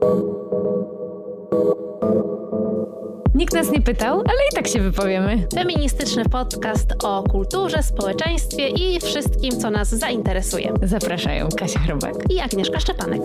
Nikt nas nie pytał, ale i tak się wypowiemy. Feministyczny podcast o kulturze, społeczeństwie i wszystkim, co nas zainteresuje. Zapraszają Kasia Chrobak I Agnieszka Szczepanek.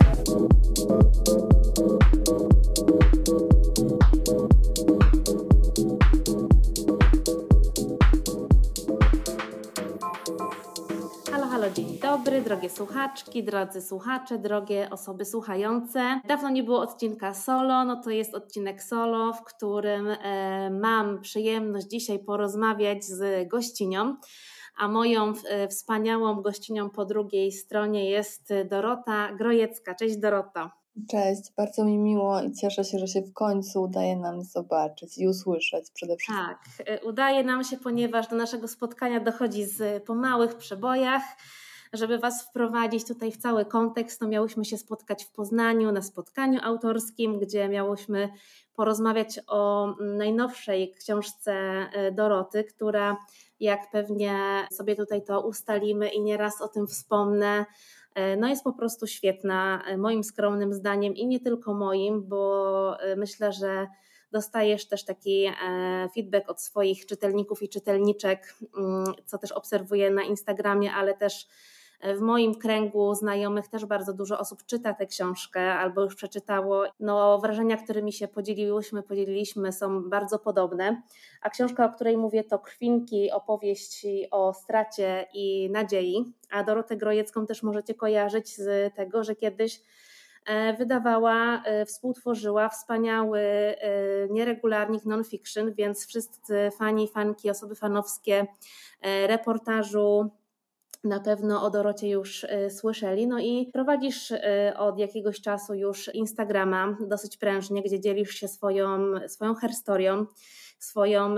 Halo, dzień dobry, drogie słuchaczki, drodzy słuchacze, drogie osoby słuchające. Dawno nie było odcinka solo, no to jest odcinek solo, w którym mam przyjemność dzisiaj porozmawiać z gościnią, a moją wspaniałą gościnią po drugiej stronie jest Dorota Grojecka. Cześć Dorota. Cześć, bardzo mi miło i cieszę się, że się w końcu udaje nam zobaczyć i usłyszeć przede wszystkim. Tak, udaje nam się, ponieważ do naszego spotkania dochodzi po małych przebojach. Żeby Was wprowadzić tutaj w cały kontekst, to miałyśmy się spotkać w Poznaniu na spotkaniu autorskim, gdzie miałyśmy porozmawiać o najnowszej książce Doroty, która, jak pewnie sobie tutaj to ustalimy i nieraz o tym wspomnę, no jest po prostu świetna, moim skromnym zdaniem i nie tylko moim, bo myślę, że dostajesz też taki feedback od swoich czytelników i czytelniczek, co też obserwuję na Instagramie, ale też w moim kręgu znajomych też bardzo dużo osób czyta tę książkę albo już przeczytało. No, wrażenia, którymi się podzieliliśmy są bardzo podobne. A książka, o której mówię, to Krwinki, opowieści o stracie i nadziei. A Dorotę Grojecką też możecie kojarzyć z tego, że kiedyś wydawała, współtworzyła wspaniały nieregularnik non-fiction, więc wszyscy fanki, osoby fanowskie reportażu na pewno o Dorocie już słyszeli. No i prowadzisz od jakiegoś czasu już Instagrama dosyć prężnie, gdzie dzielisz się swoją herstorią, swoją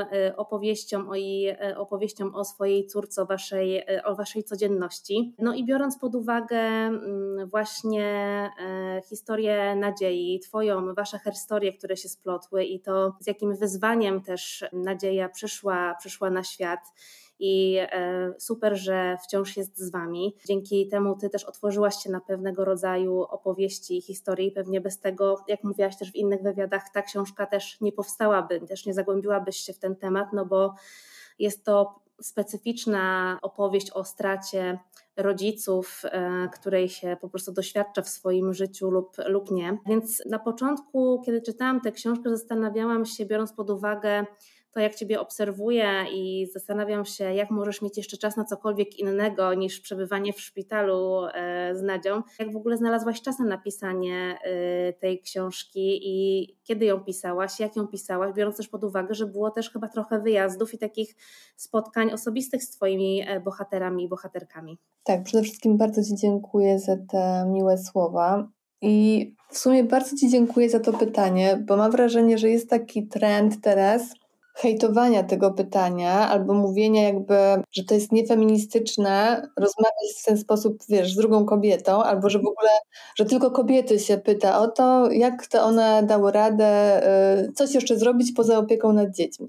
opowieścią o swojej córce, o waszej codzienności. No i biorąc pod uwagę właśnie historię nadziei, wasze herstorie, które się splotły i to z jakim wyzwaniem też nadzieja przyszła na świat, i super, że wciąż jest z wami. Dzięki temu ty też otworzyłaś się na pewnego rodzaju opowieści i historii. Pewnie bez tego, jak mówiłaś też w innych wywiadach, ta książka też nie powstałaby, też nie zagłębiłabyś się w ten temat, no bo jest to specyficzna opowieść o stracie rodziców, której się po prostu doświadcza w swoim życiu lub nie. Więc na początku, kiedy czytałam tę książkę, zastanawiałam się, biorąc pod uwagę to, jak Ciebie obserwuję i zastanawiam się, jak możesz mieć jeszcze czas na cokolwiek innego niż przebywanie w szpitalu z Nadzią. Jak w ogóle znalazłaś czas na napisanie tej książki i kiedy ją pisałaś, jak ją pisałaś, biorąc też pod uwagę, że było też chyba trochę wyjazdów i takich spotkań osobistych z Twoimi bohaterami i bohaterkami. Tak, przede wszystkim bardzo Ci dziękuję za te miłe słowa i w sumie bardzo Ci dziękuję za to pytanie, bo mam wrażenie, że jest taki trend teraz hejtowania tego pytania albo mówienia jakby, że to jest niefeministyczne rozmawiać w ten sposób, wiesz, z drugą kobietą, albo że w ogóle, że tylko kobiety się pyta o to, jak to one dały radę coś jeszcze zrobić poza opieką nad dziećmi.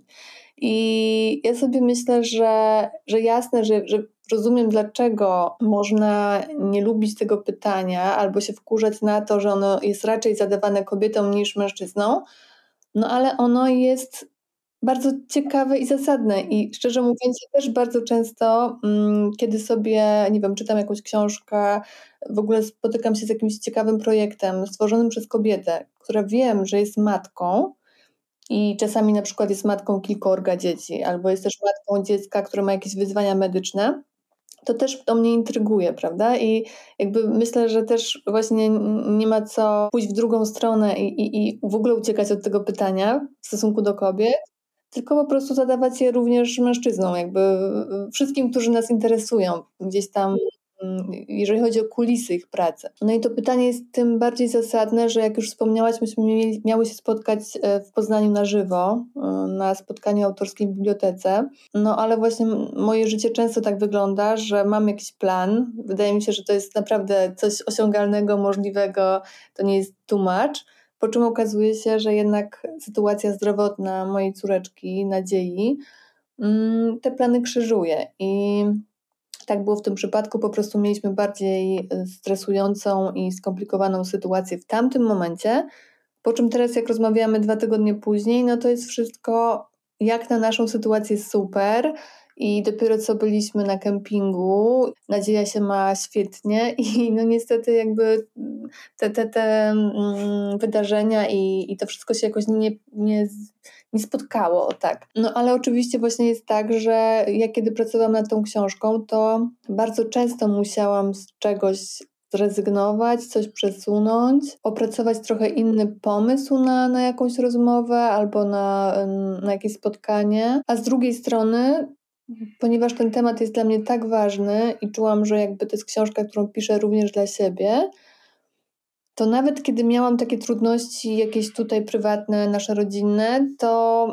I ja sobie myślę, że jasne, że rozumiem, dlaczego można nie lubić tego pytania albo się wkurzać na to, że ono jest raczej zadawane kobietom niż mężczyznom, no ale ono jest bardzo ciekawe i zasadne i szczerze mówiąc ja też bardzo często, kiedy sobie, nie wiem, czytam jakąś książkę, w ogóle spotykam się z jakimś ciekawym projektem stworzonym przez kobietę, która wiem, że jest matką i czasami na przykład jest matką kilkorga dzieci, albo jest też matką dziecka, które ma jakieś wyzwania medyczne, to też to mnie intryguje, prawda? I jakby myślę, że też właśnie nie ma co pójść w drugą stronę i w ogóle uciekać od tego pytania w stosunku do kobiet, tylko po prostu zadawać je również mężczyznom, jakby wszystkim, którzy nas interesują gdzieś tam, jeżeli chodzi o kulisy ich pracy. No i to pytanie jest tym bardziej zasadne, że jak już wspomniałaś, myśmy miały się spotkać w Poznaniu na żywo, na spotkaniu autorskim w bibliotece, no ale właśnie moje życie często tak wygląda, że mam jakiś plan, wydaje mi się, że to jest naprawdę coś osiągalnego, możliwego, to nie jest too much, po czym okazuje się, że jednak sytuacja zdrowotna mojej córeczki, Nadziei, te plany krzyżuje. I Tak było w tym przypadku, po prostu mieliśmy bardziej stresującą i skomplikowaną sytuację w tamtym momencie, po czym teraz jak rozmawiamy 2 tygodnie później, no to jest wszystko jak na naszą sytuację super i dopiero co byliśmy na kempingu, Nadzieja się ma świetnie i no niestety jakby te wydarzenia i to wszystko się jakoś nie spotkało, tak. No ale oczywiście właśnie jest tak, że ja kiedy pracowałam nad tą książką, to bardzo często musiałam z czegoś zrezygnować, coś przesunąć, opracować trochę inny pomysł na jakąś rozmowę albo na jakieś spotkanie, a z drugiej strony, ponieważ ten temat jest dla mnie tak ważny i czułam, że jakby to jest książka, którą piszę również dla siebie, to nawet kiedy miałam takie trudności jakieś tutaj prywatne, nasze rodzinne, to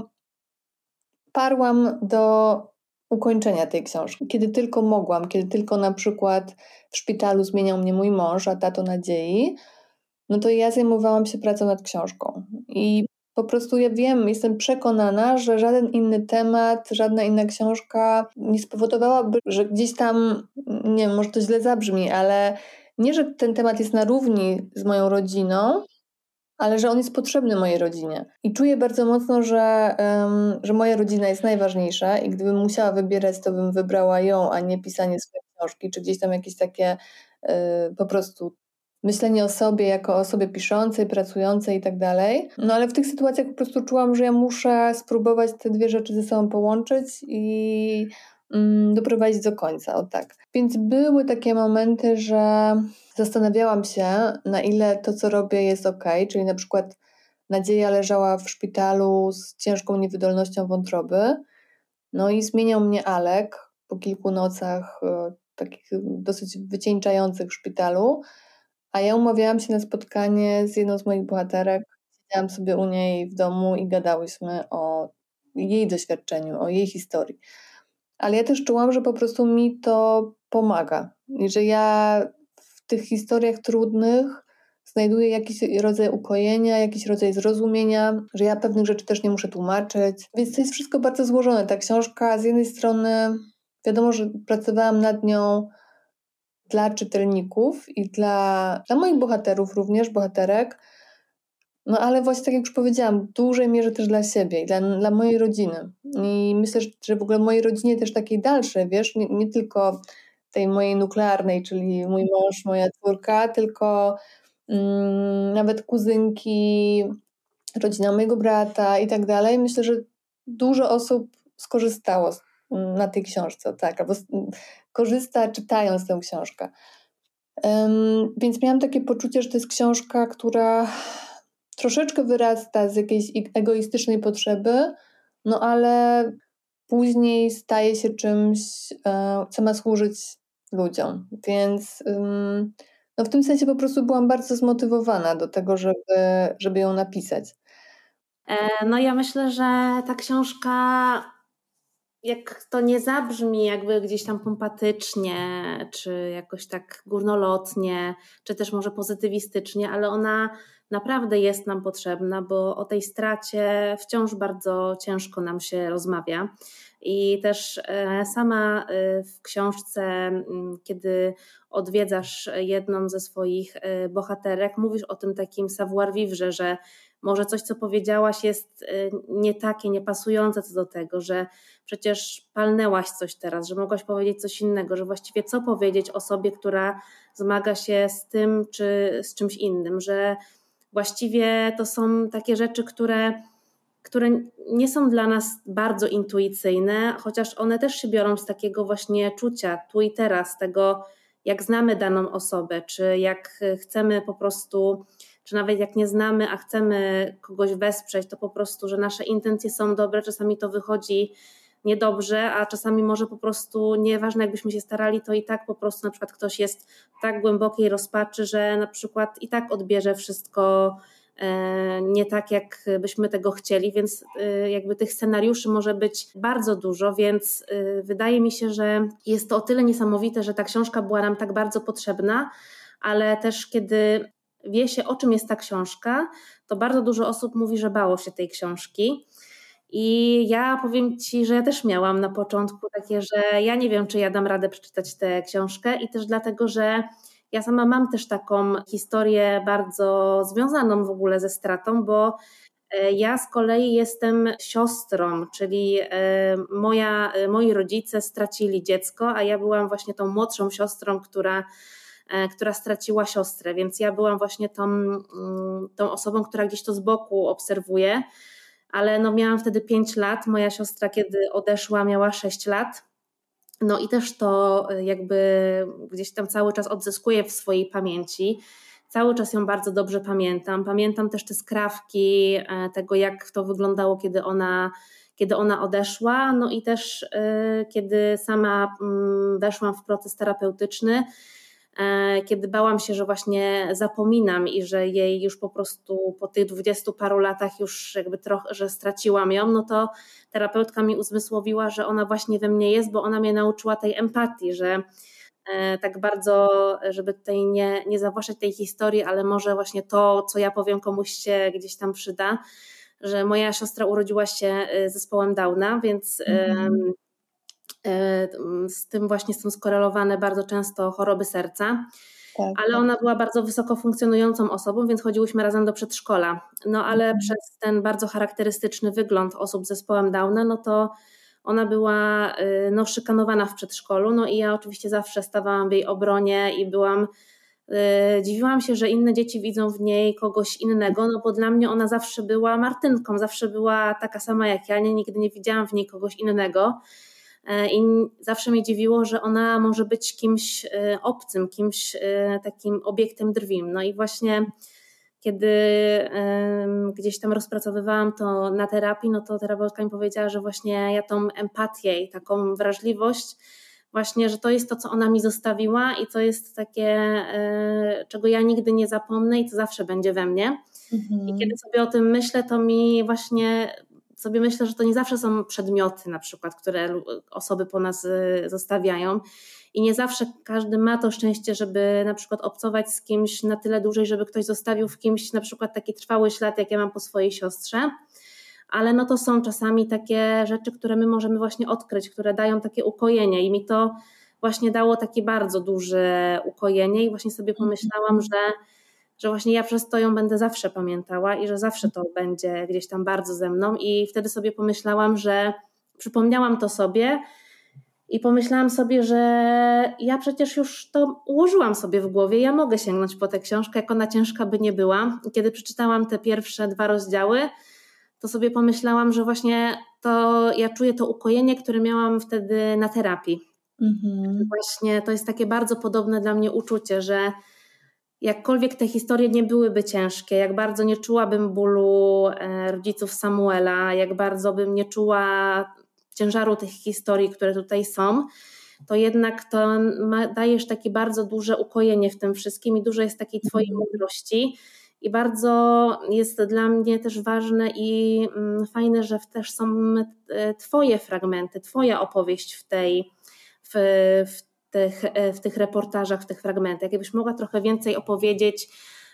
parłam do ukończenia tej książki. Kiedy tylko mogłam, kiedy tylko na przykład w szpitalu zmieniał mnie mój mąż, a tato nadziei, no to ja zajmowałam się pracą nad książką. I po prostu ja wiem, jestem przekonana, że żaden inny temat, żadna inna książka nie spowodowałaby, że gdzieś tam, nie wiem, może to źle zabrzmi, ale nie, że ten temat jest na równi z moją rodziną, ale że on jest potrzebny mojej rodzinie. I czuję bardzo mocno, że moja rodzina jest najważniejsza i gdybym musiała wybierać, to bym wybrała ją, a nie pisanie swojej książki, czy gdzieś tam jakieś takie po prostu myślenie o sobie jako o osobie piszącej, pracującej i tak dalej. No ale w tych sytuacjach po prostu czułam, że ja muszę spróbować te dwie rzeczy ze sobą połączyć i doprowadzić do końca, o tak. Więc były takie momenty, że zastanawiałam się, na ile to, co robię, jest okej, czyli na przykład Nadzieja leżała w szpitalu z ciężką niewydolnością wątroby, no i zmieniał mnie Alek po kilku nocach takich dosyć wycieńczających w szpitalu, a ja umawiałam się na spotkanie z jedną z moich bohaterek, siedziałam sobie u niej w domu i gadałyśmy o jej doświadczeniu, o jej historii. Ale ja też czułam, że po prostu mi to pomaga i że ja w tych historiach trudnych znajduję jakiś rodzaj ukojenia, jakiś rodzaj zrozumienia, że ja pewnych rzeczy też nie muszę tłumaczyć. Więc to jest wszystko bardzo złożone. Ta książka z jednej strony, wiadomo, że pracowałam nad nią dla czytelników i dla moich bohaterów również, bohaterek, no ale właśnie tak jak już powiedziałam, w dużej mierze też dla siebie i dla mojej rodziny. I myślę, że w ogóle mojej rodzinie też takiej dalszej, wiesz, nie tylko tej mojej nuklearnej, czyli mój mąż, moja córka, tylko nawet kuzynki, rodzina mojego brata i tak dalej. Myślę, że dużo osób skorzystało na tej książce, tak, albo korzysta czytając tę książkę. Więc miałam takie poczucie, że to jest książka, która troszeczkę wyrasta z jakiejś egoistycznej potrzeby, no ale później staje się czymś, co ma służyć ludziom. Więc no w tym sensie po prostu byłam bardzo zmotywowana do tego, żeby ją napisać. No ja myślę, że ta książka, jak to nie zabrzmi jakby gdzieś tam pompatycznie, czy jakoś tak górnolotnie, czy też może pozytywistycznie, ale ona naprawdę jest nam potrzebna, bo o tej stracie wciąż bardzo ciężko nam się rozmawia. I też sama w książce, kiedy odwiedzasz jedną ze swoich bohaterek, mówisz o tym takim savoir-vivre, że może coś, co powiedziałaś, jest nie takie, niepasujące co do tego, że przecież palnęłaś coś teraz, że mogłaś powiedzieć coś innego, że właściwie co powiedzieć osobie, która zmaga się z tym czy z czymś innym, że właściwie to są takie rzeczy, które nie są dla nas bardzo intuicyjne, chociaż one też się biorą z takiego właśnie czucia tu i teraz, tego jak znamy daną osobę, czy jak chcemy po prostu, czy nawet jak nie znamy, a chcemy kogoś wesprzeć, to po prostu, że nasze intencje są dobre, czasami to wychodzi niedobrze, a czasami może po prostu nieważne jakbyśmy się starali, to i tak po prostu na przykład ktoś jest w tak głębokiej rozpaczy, że na przykład i tak odbierze wszystko nie tak, jak byśmy tego chcieli, więc jakby tych scenariuszy może być bardzo dużo, więc wydaje mi się, że jest to o tyle niesamowite, że ta książka była nam tak bardzo potrzebna, ale też kiedy wie się, o czym jest ta książka, to bardzo dużo osób mówi, że bało się tej książki. I ja powiem Ci, że ja też miałam na początku takie, że ja nie wiem, czy ja dam radę przeczytać tę książkę i też dlatego, że ja sama mam też taką historię bardzo związaną w ogóle ze stratą, bo ja z kolei jestem siostrą, czyli moi rodzice stracili dziecko, a ja byłam właśnie tą młodszą siostrą, która straciła siostrę, więc ja byłam właśnie tą osobą, która gdzieś to z boku obserwuje, ale no miałam wtedy 5 lat, moja siostra kiedy odeszła miała 6 lat, no i też to jakby gdzieś tam cały czas odzyskuję w swojej pamięci. Cały czas ją bardzo dobrze pamiętam. Pamiętam też te skrawki tego, jak to wyglądało, kiedy ona odeszła. No i też kiedy sama weszłam w proces terapeutyczny, kiedy bałam się, że właśnie zapominam i że jej już po prostu po tych 20 paru latach już jakby trochę, że straciłam ją, no to terapeutka mi uzmysłowiła, że ona właśnie we mnie jest, bo ona mnie nauczyła tej empatii, że tak bardzo, żeby tutaj nie zawłaszczać tej historii, ale może właśnie to, co ja powiem, komuś się gdzieś tam przyda, że moja siostra urodziła się z zespołem Downa, więc z tym właśnie są skorelowane bardzo często choroby serca, Tak, ale ona była bardzo wysoko funkcjonującą osobą, więc chodziłyśmy razem do przedszkola. No ale przez ten bardzo charakterystyczny wygląd osób z zespołem Downa, no to ona była no, szykanowana w przedszkolu, no i ja oczywiście zawsze stawałam w jej obronie i dziwiłam się, że inne dzieci widzą w niej kogoś innego, no bo dla mnie ona zawsze była Martynką, zawsze była taka sama jak ja, nigdy nie widziałam w niej kogoś innego. I zawsze mnie dziwiło, że ona może być kimś obcym, kimś takim obiektem drwi. No i właśnie kiedy gdzieś tam rozpracowywałam to na terapii, no to terapeutka mi powiedziała, że właśnie ja tą empatię i taką wrażliwość, właśnie, że to jest to, co ona mi zostawiła i to jest takie, czego ja nigdy nie zapomnę i to zawsze będzie we mnie. I kiedy sobie o tym myślę, to mi właśnie sobie myślę, że to nie zawsze są przedmioty na przykład, które osoby po nas zostawiają i nie zawsze każdy ma to szczęście, żeby na przykład obcować z kimś na tyle dłużej, żeby ktoś zostawił w kimś na przykład taki trwały ślad, jak ja mam po swojej siostrze, ale no to są czasami takie rzeczy, które my możemy właśnie odkryć, które dają takie ukojenie i mi to właśnie dało takie bardzo duże ukojenie i właśnie sobie pomyślałam, że właśnie ja przez to ją będę zawsze pamiętała i że zawsze to będzie gdzieś tam bardzo ze mną i wtedy sobie pomyślałam, że przypomniałam to sobie i pomyślałam sobie, że ja przecież już to ułożyłam sobie w głowie, ja mogę sięgnąć po tę książkę, jak ona ciężka by nie była. I kiedy przeczytałam te pierwsze 2 rozdziały, to sobie pomyślałam, że właśnie to ja czuję to ukojenie, które miałam wtedy na terapii. Właśnie to jest takie bardzo podobne dla mnie uczucie, że jakkolwiek te historie nie byłyby ciężkie, jak bardzo nie czułabym bólu rodziców Samuela, jak bardzo bym nie czuła ciężaru tych historii, które tutaj są, to jednak to dajesz takie bardzo duże ukojenie w tym wszystkim i dużo jest takiej twojej mądrości i bardzo jest dla mnie też ważne i fajne, że też są twoje fragmenty, twoja opowieść w tych reportażach, w tych fragmentach. Jakbyś mogła trochę więcej opowiedzieć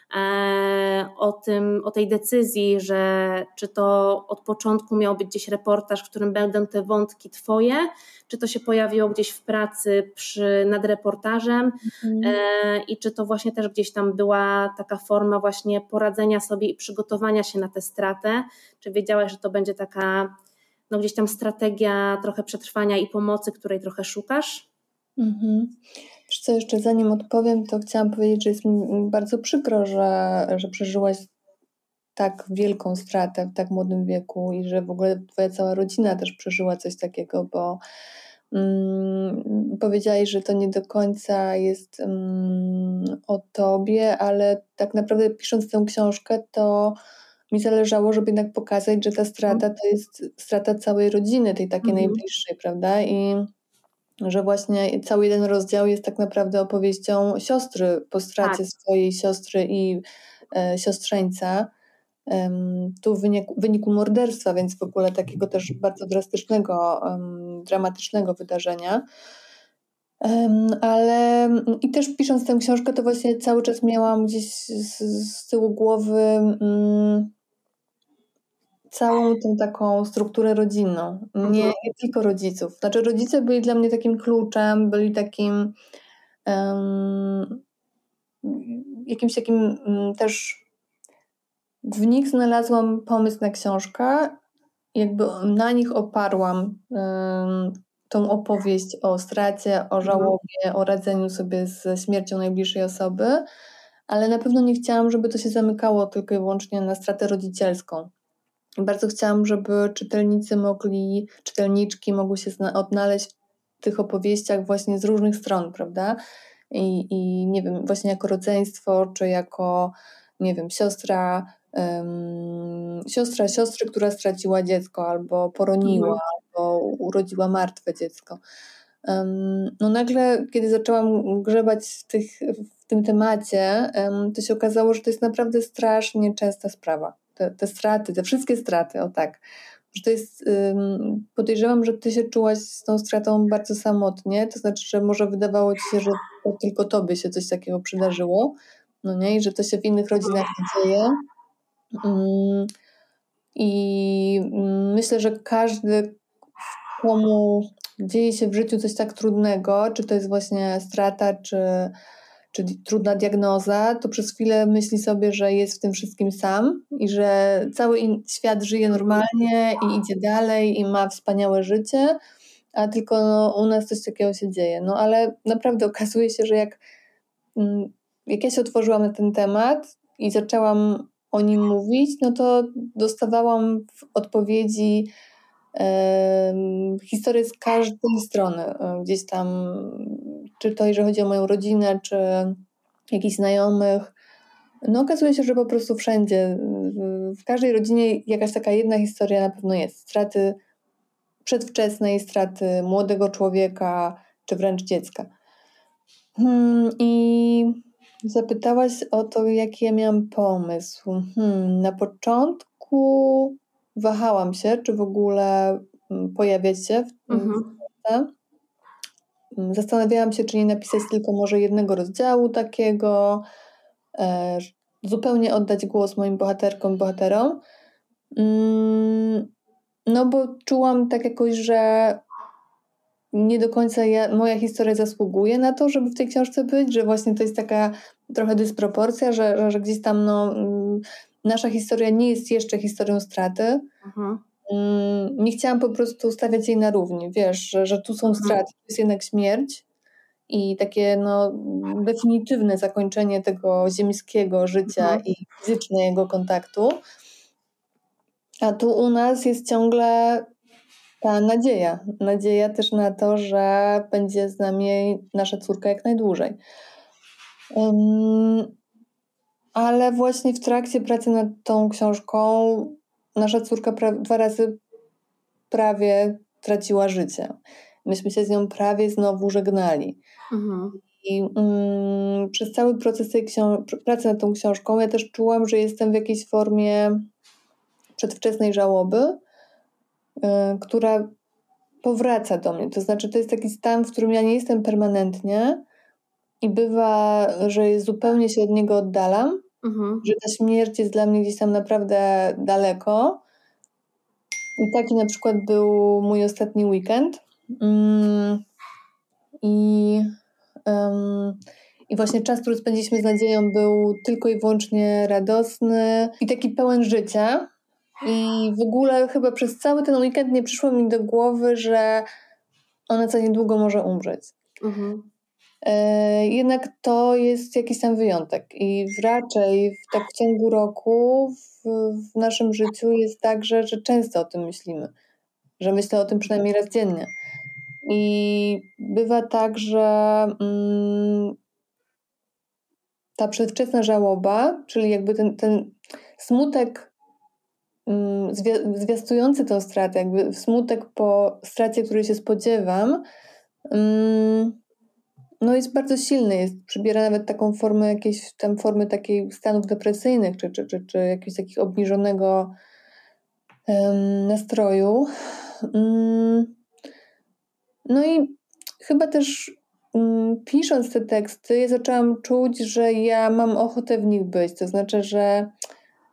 o tej decyzji, że czy to od początku miał być gdzieś reportaż, w którym będą te wątki twoje, czy to się pojawiło gdzieś w pracy nad reportażem i czy to właśnie też gdzieś tam była taka forma właśnie poradzenia sobie i przygotowania się na tę stratę, czy wiedziałaś, że to będzie taka no gdzieś tam strategia trochę przetrwania i pomocy, której trochę szukasz? Wiesz co, jeszcze zanim odpowiem, to chciałam powiedzieć, że jest mi bardzo przykro, że przeżyłaś tak wielką stratę w tak młodym wieku i że w ogóle twoja cała rodzina też przeżyła coś takiego, bo powiedziałaś, że to nie do końca jest o tobie, ale tak naprawdę pisząc tę książkę, to mi zależało, żeby jednak pokazać, że ta strata to jest strata całej rodziny, tej takiej najbliższej, prawda? I że właśnie cały jeden rozdział jest tak naprawdę opowieścią siostry po stracie swojej siostry i siostrzeńca. Tu w wyniku morderstwa, więc w ogóle takiego też bardzo drastycznego, dramatycznego wydarzenia. Ale i też pisząc tę książkę, to właśnie cały czas miałam gdzieś z tyłu głowy całą tą taką strukturę rodzinną. Nie tylko rodziców. Znaczy rodzice byli dla mnie takim kluczem, byli takim jakimś takim też w nich znalazłam pomysł na książkę, jakby na nich oparłam tą opowieść o stracie, o żałobie, o radzeniu sobie ze śmiercią najbliższej osoby, ale na pewno nie chciałam, żeby to się zamykało tylko i wyłącznie na stratę rodzicielską. Bardzo chciałam, żeby czytelniczki mogły się odnaleźć w tych opowieściach właśnie z różnych stron, prawda? I nie wiem, właśnie jako rodzeństwo, czy jako, nie wiem, siostra siostry, która straciła dziecko, albo poroniła, albo urodziła martwe dziecko. No nagle, kiedy zaczęłam grzebać w tym temacie, to się okazało, że to jest naprawdę strasznie częsta sprawa. Te straty, te wszystkie straty, o tak. Że to jest, podejrzewam, że ty się czułaś z tą stratą bardzo samotnie, to znaczy, że może wydawało ci się, że to tylko tobie się coś takiego przydarzyło, no nie, i że to się w innych rodzinach nie dzieje. I myślę, że każdy, komu dzieje się w życiu coś tak trudnego, czy to jest właśnie strata, czy trudna diagnoza, to przez chwilę myśli sobie, że jest w tym wszystkim sam i że cały świat żyje normalnie i idzie dalej i ma wspaniałe życie, a tylko u nas coś takiego się dzieje. No ale naprawdę okazuje się, że jak ja się otworzyłam na ten temat i zaczęłam o nim mówić, no to dostawałam w odpowiedzi historię z każdej strony. Gdzieś tam, czy to, jeżeli chodzi o moją rodzinę, czy jakichś znajomych. No okazuje się, że po prostu wszędzie, w każdej rodzinie jakaś taka jedna historia na pewno jest. Straty przedwczesnej, straty młodego człowieka, czy wręcz dziecka. I zapytałaś o to, jaki ja miałam pomysł. Na początku wahałam się, czy w ogóle pojawiać się w książce. Zastanawiałam się, czy nie napisać tylko może jednego rozdziału takiego, zupełnie oddać głos moim bohaterkom i bohaterom. No bo czułam tak jakoś, że nie do końca moja historia zasługuje na to, żeby w tej książce być, że właśnie to jest taka trochę dysproporcja, że gdzieś tam nasza historia nie jest jeszcze historią straty. Nie chciałam po prostu stawiać jej na równi, wiesz, że tu są straty, to jest jednak śmierć i takie definitywne zakończenie tego ziemskiego życia i fizycznego kontaktu. A tu u nas jest ciągle ta nadzieja. Nadzieja też na to, że będzie z nami nasza córka jak najdłużej. Ale właśnie w trakcie pracy nad tą książką nasza córka 2 razy prawie traciła życie. Myśmy się z nią prawie znowu żegnali. I przez cały proces tej pracy nad tą książką ja też czułam, że jestem w jakiejś formie przedwczesnej żałoby, która powraca do mnie. To znaczy, to jest taki stan, w którym ja nie jestem permanentnie i bywa, że zupełnie się od niego oddalam, że ta śmierć jest dla mnie gdzieś tam naprawdę daleko. I taki na przykład był mój ostatni weekend. I właśnie czas, który spędziliśmy z Nadzieją, był tylko i wyłącznie radosny i taki pełen życia. I w ogóle chyba przez cały ten weekend nie przyszło mi do głowy, że ona za niedługo może umrzeć. Jednak to jest jakiś tam wyjątek i raczej tak w ciągu roku w naszym życiu jest tak, że często o tym myślimy, że myślę o tym przynajmniej raz dziennie. I bywa tak, że ta przedwczesna żałoba, czyli jakby ten smutek zwiastujący tę stratę, jakby smutek po stracie, której się spodziewam, jest bardzo silny, przybiera nawet taką formę, jakiejś tam formy takiej stanów depresyjnych, czy jakiegoś takiego obniżonego nastroju. No i chyba też pisząc te teksty, ja zaczęłam czuć, że ja mam ochotę w nich być, to znaczy, że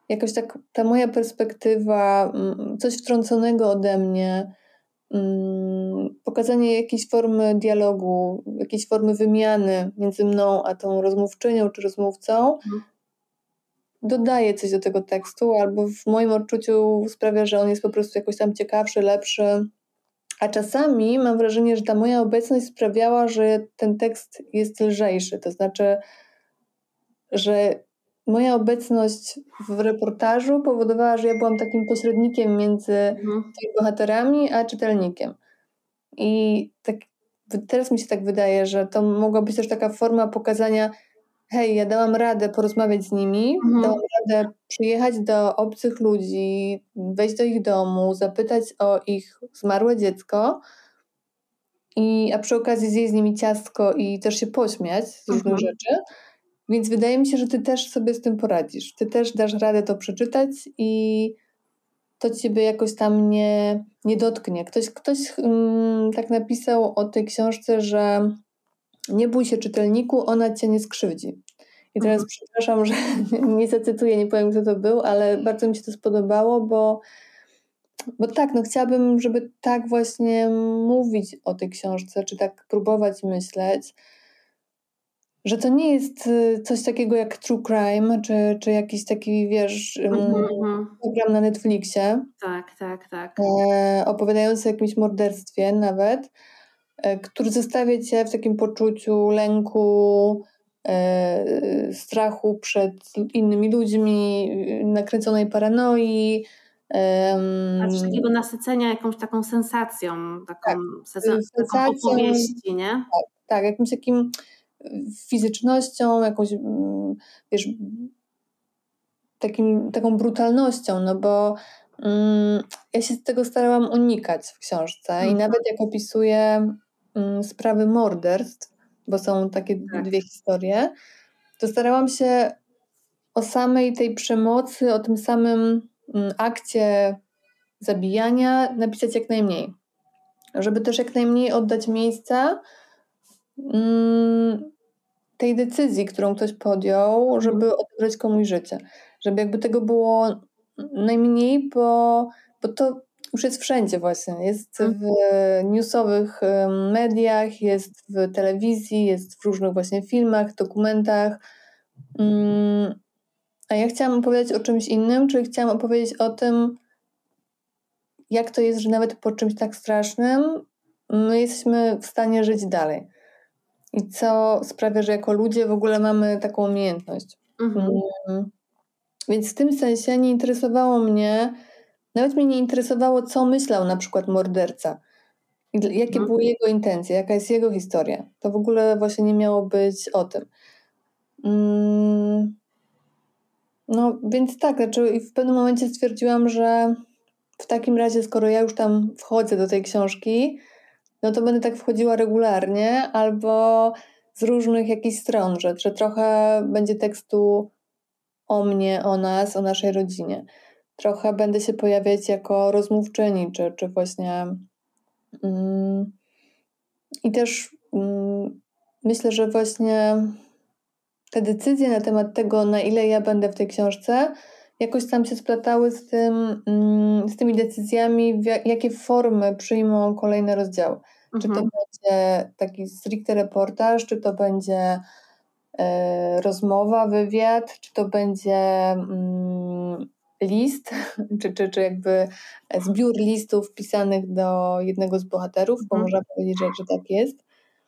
jakoś tak ta moja perspektywa, coś wtrąconego ode mnie, pokazanie jakiejś formy dialogu, jakiejś formy wymiany między mną a tą rozmówczynią czy rozmówcą, dodaje coś do tego tekstu, albo w moim odczuciu sprawia, że on jest po prostu jakoś tam ciekawszy, lepszy. A czasami mam wrażenie, że ta moja obecność sprawiała, że ten tekst jest lżejszy. To znaczy, że moja obecność w reportażu powodowała, że ja byłam takim pośrednikiem między tymi bohaterami a czytelnikiem. I tak, teraz mi się tak wydaje, że to mogła być też taka forma pokazania: hej, ja dałam radę porozmawiać z nimi, dałam radę przyjechać do obcych ludzi, wejść do ich domu, zapytać o ich zmarłe dziecko, a przy okazji zjeść z nimi ciastko i też się pośmiać z różnych rzeczy. Więc wydaje mi się, że ty też sobie z tym poradzisz. Ty też dasz radę to przeczytać i to ciebie jakoś tam nie dotknie. Ktoś tak napisał o tej książce, że nie bój się czytelniku, ona cię nie skrzywdzi. I teraz przepraszam, że nie zacytuję, nie powiem, kto to był, ale bardzo mi się to spodobało, bo tak, chciałabym, żeby tak właśnie mówić o tej książce, czy tak próbować myśleć, że to nie jest coś takiego jak true crime, czy jakiś taki, wiesz, program na Netflixie. Tak. Opowiadający o jakimś morderstwie nawet, który zostawia cię w takim poczuciu lęku, strachu przed innymi ludźmi, nakręconej paranoi. Takiego nasycenia jakąś taką sensacją, taką opowieści, nie? Tak, jakimś takim fizycznością, jakąś, wiesz, taką brutalnością, no bo ja się tego starałam unikać w książce i nawet jak opisuję sprawy morderstw, bo są takie dwie historie, to starałam się o samej tej przemocy, o tym samym akcie zabijania napisać jak najmniej. Żeby też jak najmniej oddać miejsca tej decyzji, którą ktoś podjął, żeby odebrać komuś życie. Żeby jakby tego było najmniej, bo to już jest wszędzie właśnie. Jest w newsowych mediach, jest w telewizji, jest w różnych właśnie filmach, dokumentach. A ja chciałam opowiedzieć o czymś innym, czyli chciałam opowiedzieć o tym, jak to jest, że nawet po czymś tak strasznym my jesteśmy w stanie żyć dalej. I co sprawia, że jako ludzie w ogóle mamy taką umiejętność. Więc w tym sensie nie interesowało mnie, nawet mnie nie interesowało, co myślał na przykład morderca. I jakie były jego intencje, jaka jest jego historia. To w ogóle właśnie nie miało być o tym. No więc tak, i w pewnym momencie stwierdziłam, że w takim razie, skoro ja już tam wchodzę do tej książki, no to będę tak wchodziła regularnie albo z różnych jakichś stron, że trochę będzie tekstu o mnie, o nas, o naszej rodzinie. Trochę będę się pojawiać jako rozmówczyni, czy właśnie i też myślę, że właśnie te decyzje na temat tego, na ile ja będę w tej książce, jakoś tam się splatały z tymi decyzjami, jakie formy przyjmą kolejne rozdziały. Czy to będzie taki stricte reportaż, czy to będzie rozmowa, wywiad, czy to będzie list, czy jakby zbiór listów pisanych do jednego z bohaterów, bo można powiedzieć, że tak jest.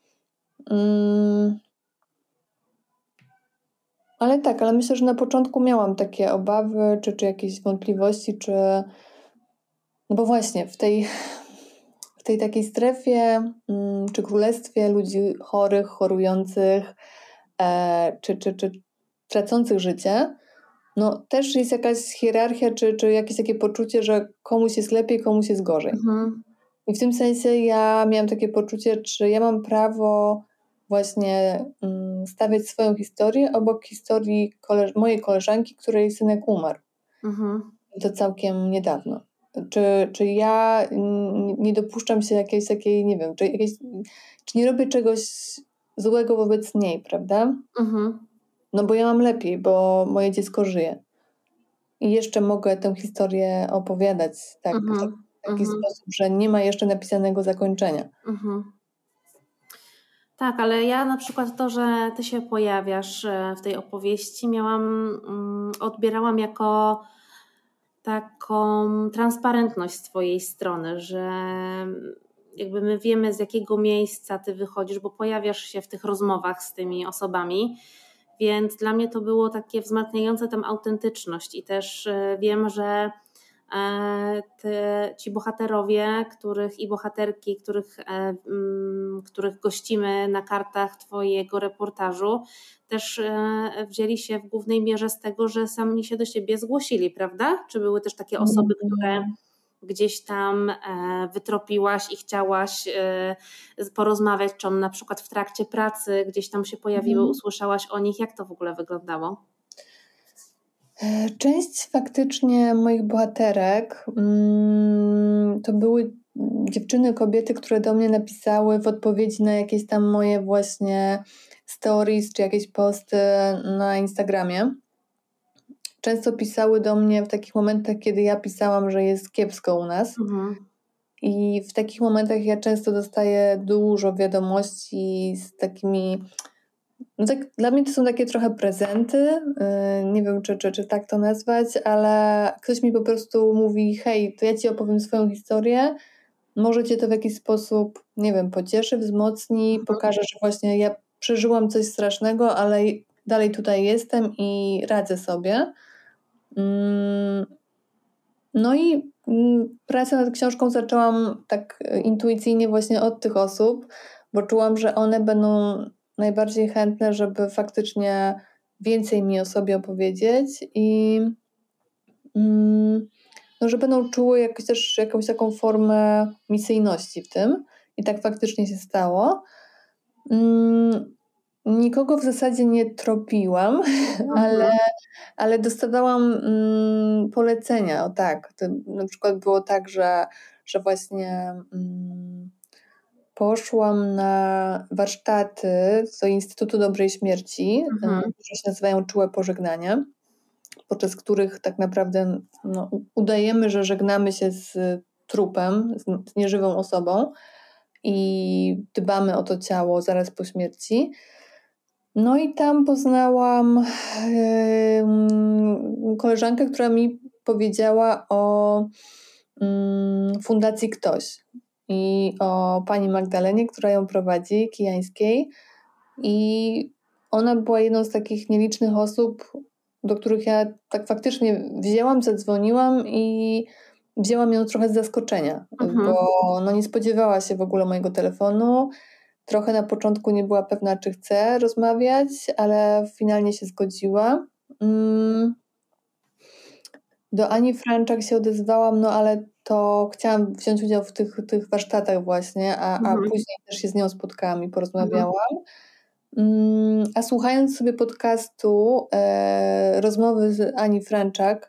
Ale myślę, że na początku miałam takie obawy, czy jakieś wątpliwości, no bo właśnie w tej takiej strefie, czy królestwie ludzi chorych, chorujących, czy tracących życie, no też jest jakaś hierarchia, czy jakieś takie poczucie, że komuś jest lepiej, komuś jest gorzej. I w tym sensie ja miałam takie poczucie, czy ja mam prawo właśnie stawiać swoją historię obok historii mojej koleżanki, której synek umarł. I to całkiem niedawno. Czy ja nie dopuszczam się jakiejś takiej, nie wiem, czy nie robię czegoś złego wobec niej, prawda? No bo ja mam lepiej, bo moje dziecko żyje. i jeszcze mogę tę historię opowiadać w taki sposób, że nie ma jeszcze napisanego zakończenia. Tak, ale ja na przykład to, że ty się pojawiasz w tej opowieści, odbierałam jako taką transparentność z twojej strony, że jakby my wiemy, z jakiego miejsca ty wychodzisz, bo pojawiasz się w tych rozmowach z tymi osobami, więc dla mnie to było takie wzmacniające tę autentyczność i też wiem, że ci bohaterowie, i bohaterki, których gościmy na kartach twojego reportażu, też wzięli się w głównej mierze z tego, że sami się do siebie zgłosili, prawda? Czy były też takie osoby, które gdzieś tam wytropiłaś i chciałaś porozmawiać, czy on na przykład w trakcie pracy gdzieś tam się pojawiły, usłyszałaś o nich? Jak to w ogóle wyglądało? Część faktycznie moich bohaterek to były dziewczyny, kobiety, które do mnie napisały w odpowiedzi na jakieś tam moje właśnie stories czy jakieś posty na Instagramie. Często pisały do mnie w takich momentach, kiedy ja pisałam, że jest kiepsko u nas. I w takich momentach ja często dostaję dużo wiadomości z takimi... No tak, dla mnie to są takie trochę prezenty, nie wiem czy tak to nazwać, ale ktoś mi po prostu mówi: hej, to ja ci opowiem swoją historię, może cię to w jakiś sposób, nie wiem, pocieszy, wzmocni, pokaże, że właśnie ja przeżyłam coś strasznego, ale dalej tutaj jestem i radzę sobie. No i pracę nad książką zaczęłam tak intuicyjnie właśnie od tych osób, bo czułam, że one będą najbardziej chętne, żeby faktycznie więcej mi o sobie opowiedzieć i no, że będą czuły też jakąś taką formę misyjności w tym. I tak faktycznie się stało. Nikogo w zasadzie nie tropiłam, ale dostawałam polecenia. O tak, to na przykład było tak, że właśnie poszłam na warsztaty do Instytutu Dobrej Śmierci, które się nazywają Czułe Pożegnanie, podczas których tak naprawdę udajemy, że żegnamy się z trupem, z nieżywą osobą i dbamy o to ciało zaraz po śmierci. No i tam poznałam koleżankę, która mi powiedziała o Fundacji Ktoś i o pani Magdalenie, która ją prowadzi, Kijańskiej, i ona była jedną z takich nielicznych osób, do których ja tak faktycznie wzięłam, zadzwoniłam i wzięłam ją trochę z zaskoczenia, bo nie spodziewała się w ogóle mojego telefonu. Trochę na początku nie była pewna, czy chce rozmawiać, ale finalnie się zgodziła. Do Ani Franczak się odezwałam, ale to chciałam wziąć udział w tych warsztatach właśnie, a później też się z nią spotkałam i porozmawiałam. A słuchając sobie podcastu, rozmowy z Ani Franczak,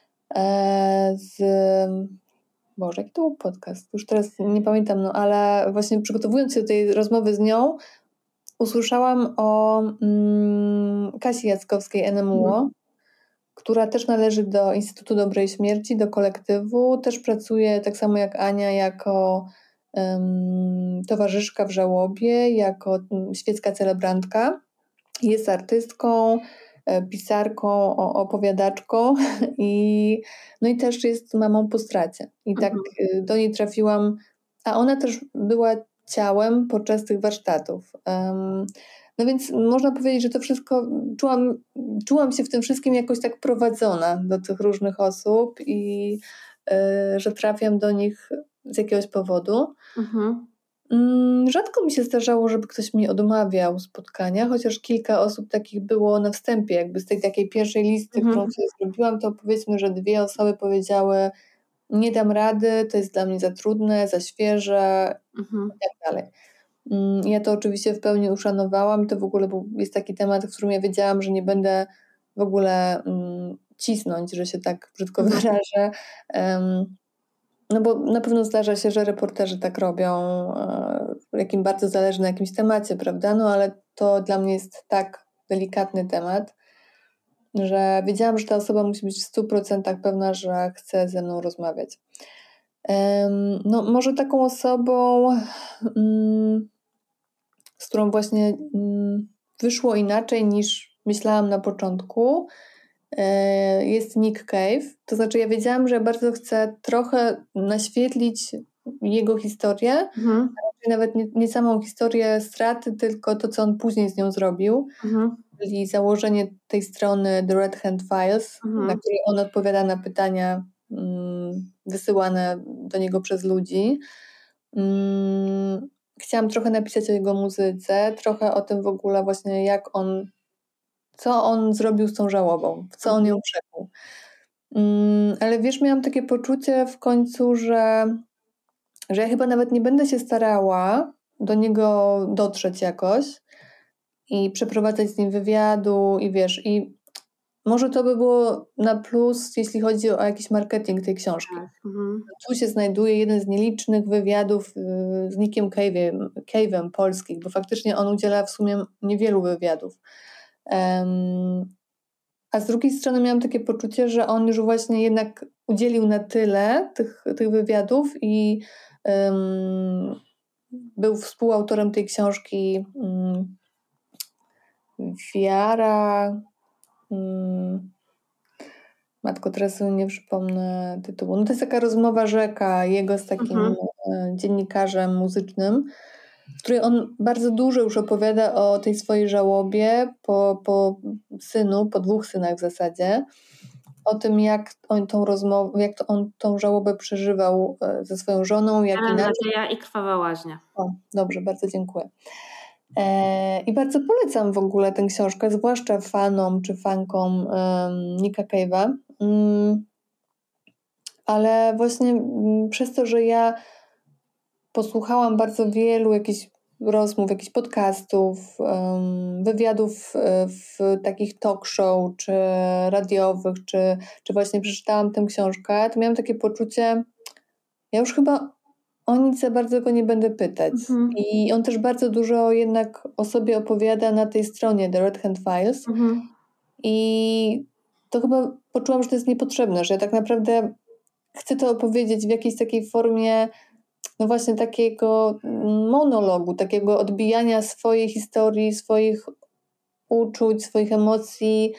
Boże, jaki to był podcast? Już teraz nie pamiętam, ale właśnie przygotowując się do tej rozmowy z nią, usłyszałam o Kasi Jackowskiej, NMUO, która też należy do Instytutu Dobrej Śmierci, do kolektywu. Też pracuje tak samo jak Ania jako towarzyszka w żałobie, jako świecka celebrantka. Jest artystką, pisarką, opowiadaczką i też jest mamą po stracie. I tak do niej trafiłam, a ona też była ciałem podczas tych warsztatów. No więc można powiedzieć, że to wszystko, czułam się w tym wszystkim jakoś tak prowadzona do tych różnych osób i że trafiam do nich z jakiegoś powodu. Rzadko mi się zdarzało, żeby ktoś mi odmawiał spotkania, chociaż kilka osób takich było na wstępie, jakby z tej takiej pierwszej listy, którą sobie zrobiłam, to powiedzmy, że 2 osoby powiedziały: nie dam rady, to jest dla mnie za trudne, za świeże i tak dalej. Ja to oczywiście w pełni uszanowałam. To w ogóle jest taki temat, w którym ja wiedziałam, że nie będę w ogóle cisnąć, że się tak brzydko wyrażę. No bo na pewno zdarza się, że reporterzy tak robią, jakim bardzo zależy na jakimś temacie, prawda? No ale to dla mnie jest tak delikatny temat. że wiedziałam, że ta osoba musi być w 100% pewna, że chce ze mną rozmawiać. No, może taką osobą, z którą właśnie wyszło inaczej niż myślałam na początku, jest Nick Cave. To znaczy ja wiedziałam, że bardzo chcę trochę naświetlić jego historię, nawet nie samą historię straty, tylko to, co on później z nią zrobił, czyli założenie tej strony The Red Hand Files, na której on odpowiada na pytania wysyłane do niego przez ludzi. Chciałam trochę napisać o jego muzyce, trochę o tym w ogóle właśnie co on zrobił z tą żałobą, w co on ją przekuł. Ale wiesz, miałam takie poczucie w końcu, że ja chyba nawet nie będę się starała do niego dotrzeć jakoś i przeprowadzać z nim wywiadu i wiesz, i może to by było na plus, jeśli chodzi o jakiś marketing tej książki. Tu się znajduje jeden z nielicznych wywiadów z Nickiem Cave'em polskich, bo faktycznie on udziela w sumie niewielu wywiadów. A z drugiej strony miałam takie poczucie, że on już właśnie jednak udzielił na tyle tych wywiadów i był współautorem tej książki Wiara... Matko, teraz sobie nie przypomnę tytułu. No to jest taka rozmowa rzeka jego z takim dziennikarzem muzycznym, w której on bardzo dużo już opowiada o tej swojej żałobie po synu, po 2 synach w zasadzie, o tym, jak on tą żałobę przeżywał ze swoją żoną. Nadzieja i Krwawa łaźnia. O, dobrze, bardzo dziękuję. I bardzo polecam w ogóle tę książkę, zwłaszcza fanom czy fankom Nicka Cave'a. Ale właśnie przez to, że ja posłuchałam bardzo wielu jakichś rozmów, jakichś podcastów, wywiadów w takich talk show, czy radiowych, czy właśnie przeczytałam tę książkę, to miałam takie poczucie, ja już chyba o nic za bardzo go nie będę pytać. I on też bardzo dużo jednak o sobie opowiada na tej stronie The Red Hand Files. I to chyba poczułam, że to jest niepotrzebne, że ja tak naprawdę chcę to opowiedzieć w jakiejś takiej formie, no właśnie takiego monologu, takiego odbijania swojej historii, swoich uczuć, swoich emocji,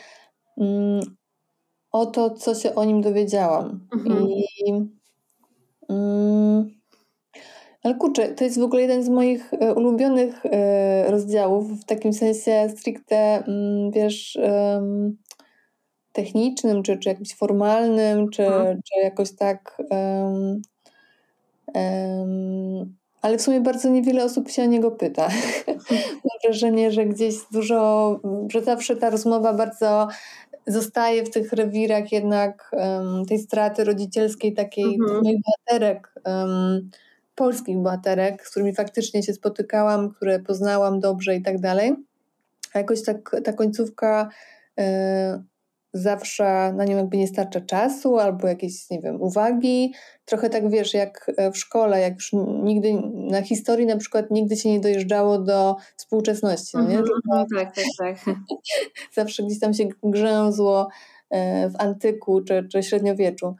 o to, co się o nim dowiedziałam. Ale kurczę, to jest w ogóle jeden z moich ulubionych rozdziałów, w takim sensie stricte, wiesz, technicznym, czy jakimś formalnym, czy jakoś tak. Ale w sumie bardzo niewiele osób się o niego pyta. Mam wrażenie, że gdzieś że zawsze ta rozmowa bardzo zostaje w tych rewirach jednak tej straty rodzicielskiej, takiej tych moich bohaterek, polskich bohaterek, z którymi faktycznie się spotykałam, które poznałam dobrze i tak dalej. A jakoś ta końcówka zawsze na nią jakby nie starcza czasu albo jakiejś, nie wiem, uwagi. Trochę tak, wiesz, jak w szkole, jak już nigdy na historii na przykład nigdy się nie dojeżdżało do współczesności, no nie? Tak. Zawsze gdzieś tam się grzęzło w antyku czy średniowieczu.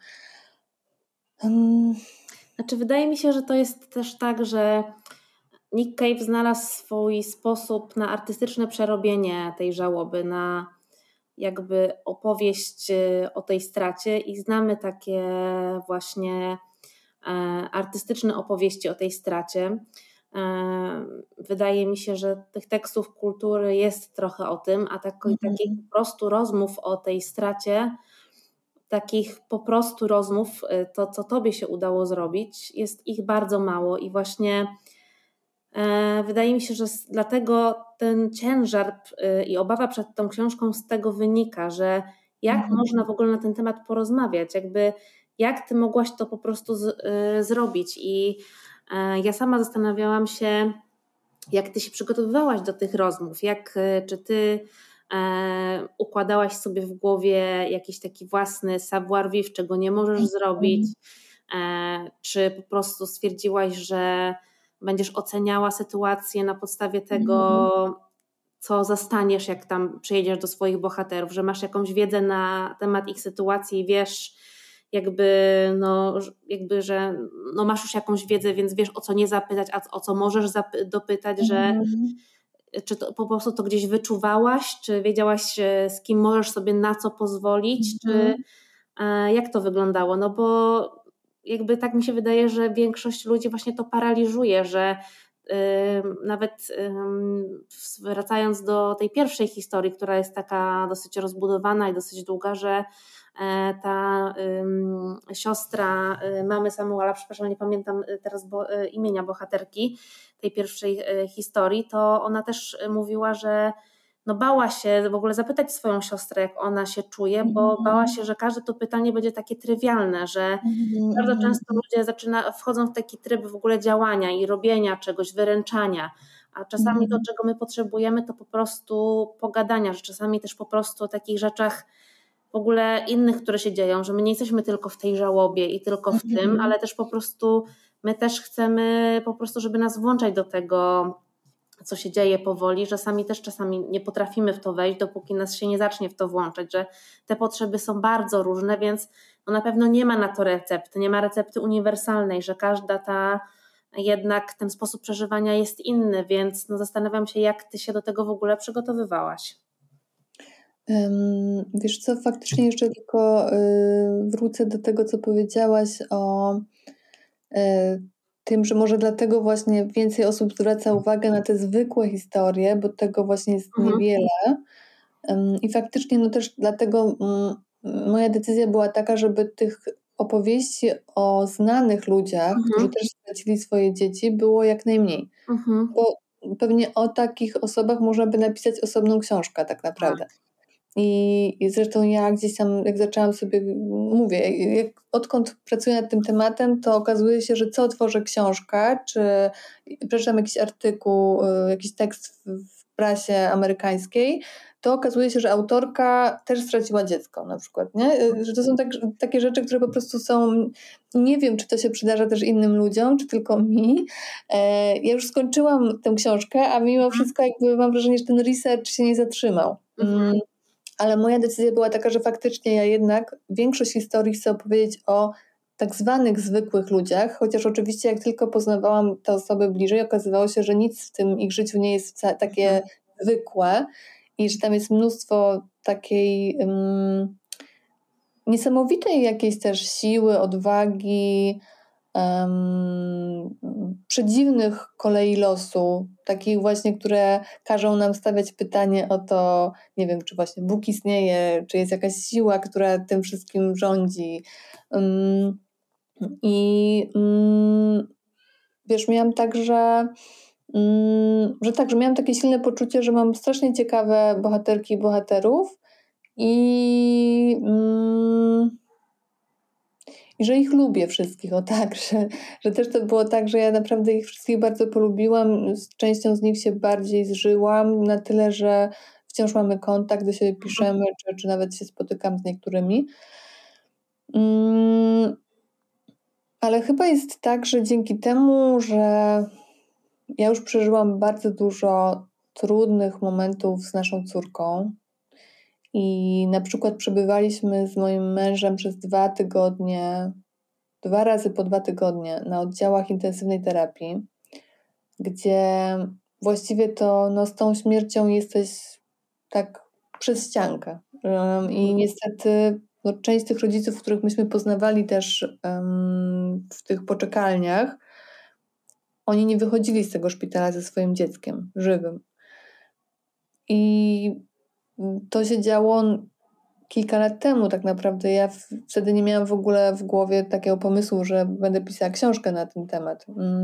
Znaczy, wydaje mi się, że to jest też tak, że Nick Cave znalazł swój sposób na artystyczne przerobienie tej żałoby, na jakby opowieść o tej stracie i znamy takie właśnie artystyczne opowieści o tej stracie. Wydaje mi się, że tych tekstów kultury jest trochę o tym, a takich po prostu rozmów o tej stracie, takich po prostu rozmów, to co tobie się udało zrobić, jest ich bardzo mało i właśnie wydaje mi się, że dlatego ten ciężar i obawa przed tą książką z tego wynika, że jak można w ogóle na ten temat porozmawiać, jakby jak ty mogłaś to po prostu zrobić i ja sama zastanawiałam się, jak ty się przygotowywałaś do tych rozmów, czy ty układałaś sobie w głowie jakiś taki własny savoir-vivre, czego nie możesz zrobić, czy po prostu stwierdziłaś, że będziesz oceniała sytuację na podstawie tego, co zastaniesz, jak tam przyjedziesz do swoich bohaterów, że masz jakąś wiedzę na temat ich sytuacji i wiesz że masz już jakąś wiedzę, więc wiesz, o co nie zapytać, a o co możesz dopytać, że czy to po prostu to gdzieś wyczuwałaś, czy wiedziałaś, z kim możesz sobie na co pozwolić, czy jak to wyglądało? No bo jakby tak mi się wydaje, że większość ludzi właśnie to paraliżuje, że nawet wracając do tej pierwszej historii, która jest taka dosyć rozbudowana i dosyć długa, że ta siostra mamy Samuela, przepraszam, nie pamiętam teraz imienia bohaterki tej pierwszej historii, to ona też mówiła, że bała się w ogóle zapytać swoją siostrę, jak ona się czuje, bo bała się, że każde to pytanie będzie takie trywialne, że bardzo często ludzie wchodzą w taki tryb w ogóle działania i robienia czegoś, wyręczania, a czasami to, czego my potrzebujemy, to po prostu pogadania, że czasami też po prostu o takich rzeczach w ogóle innych, które się dzieją, że my nie jesteśmy tylko w tej żałobie i tylko w tym, ale też po prostu my też chcemy po prostu, żeby nas włączać do tego, co się dzieje powoli, że czasami nie potrafimy w to wejść, dopóki nas się nie zacznie w to włączać, że te potrzeby są bardzo różne, więc na pewno nie ma na to recepty, nie ma recepty uniwersalnej, że każda jednak ten sposób przeżywania jest inny, więc zastanawiam się, jak ty się do tego w ogóle przygotowywałaś. Wiesz co, faktycznie jeszcze tylko wrócę do tego, co powiedziałaś o tym, że może dlatego właśnie więcej osób zwraca uwagę na te zwykłe historie, bo tego właśnie jest niewiele. I faktycznie też dlatego moja decyzja była taka, żeby tych opowieści o znanych ludziach, którzy też stracili swoje dzieci, było jak najmniej. Bo pewnie o takich osobach można by napisać osobną książkę tak naprawdę. I zresztą ja gdzieś tam, jak zaczęłam sobie, mówię, odkąd pracuję nad tym tematem, to okazuje się, że co otworzę książkę, czy przeczytam jakiś artykuł, jakiś tekst w prasie amerykańskiej, to okazuje się, że autorka też straciła dziecko na przykład, nie? Że to są takie rzeczy, które po prostu są, nie wiem, czy to się przydarza też innym ludziom, czy tylko mi. Ja już skończyłam tę książkę, a mimo wszystko jakby mam wrażenie, że ten research się nie zatrzymał. Ale moja decyzja była taka, że faktycznie ja jednak większość historii chcę opowiedzieć o tak zwanych zwykłych ludziach, chociaż oczywiście jak tylko poznawałam te osoby bliżej, okazywało się, że nic w tym ich życiu nie jest takie zwykłe i że tam jest mnóstwo takiej niesamowitej jakiejś też siły, odwagi, przedziwnych kolei losu, takich właśnie, które każą nam stawiać pytanie o to, nie wiem, czy właśnie Bóg istnieje, czy jest jakaś siła, która tym wszystkim rządzi. Wiesz, miałam tak, że miałam takie silne poczucie, że mam strasznie ciekawe bohaterki i bohaterów i że ich lubię wszystkich, tak, że też to było tak, że ja naprawdę ich wszystkich bardzo polubiłam, z częścią z nich się bardziej zżyłam, na tyle, że wciąż mamy kontakt, do siebie piszemy, czy nawet się spotykam z niektórymi. Ale chyba jest tak, że dzięki temu, że ja już przeżyłam bardzo dużo trudnych momentów z naszą córką i na przykład przebywaliśmy z moim mężem przez 2 tygodnie, 2 razy po 2 tygodnie na oddziałach intensywnej terapii, gdzie właściwie to z tą śmiercią jesteś tak przez ściankę. I niestety część z tych rodziców, których myśmy poznawali też w tych poczekalniach, oni nie wychodzili z tego szpitala ze swoim dzieckiem żywym. I to się działo kilka lat temu tak naprawdę. Ja wtedy nie miałam w ogóle w głowie takiego pomysłu, że będę pisała książkę na ten temat.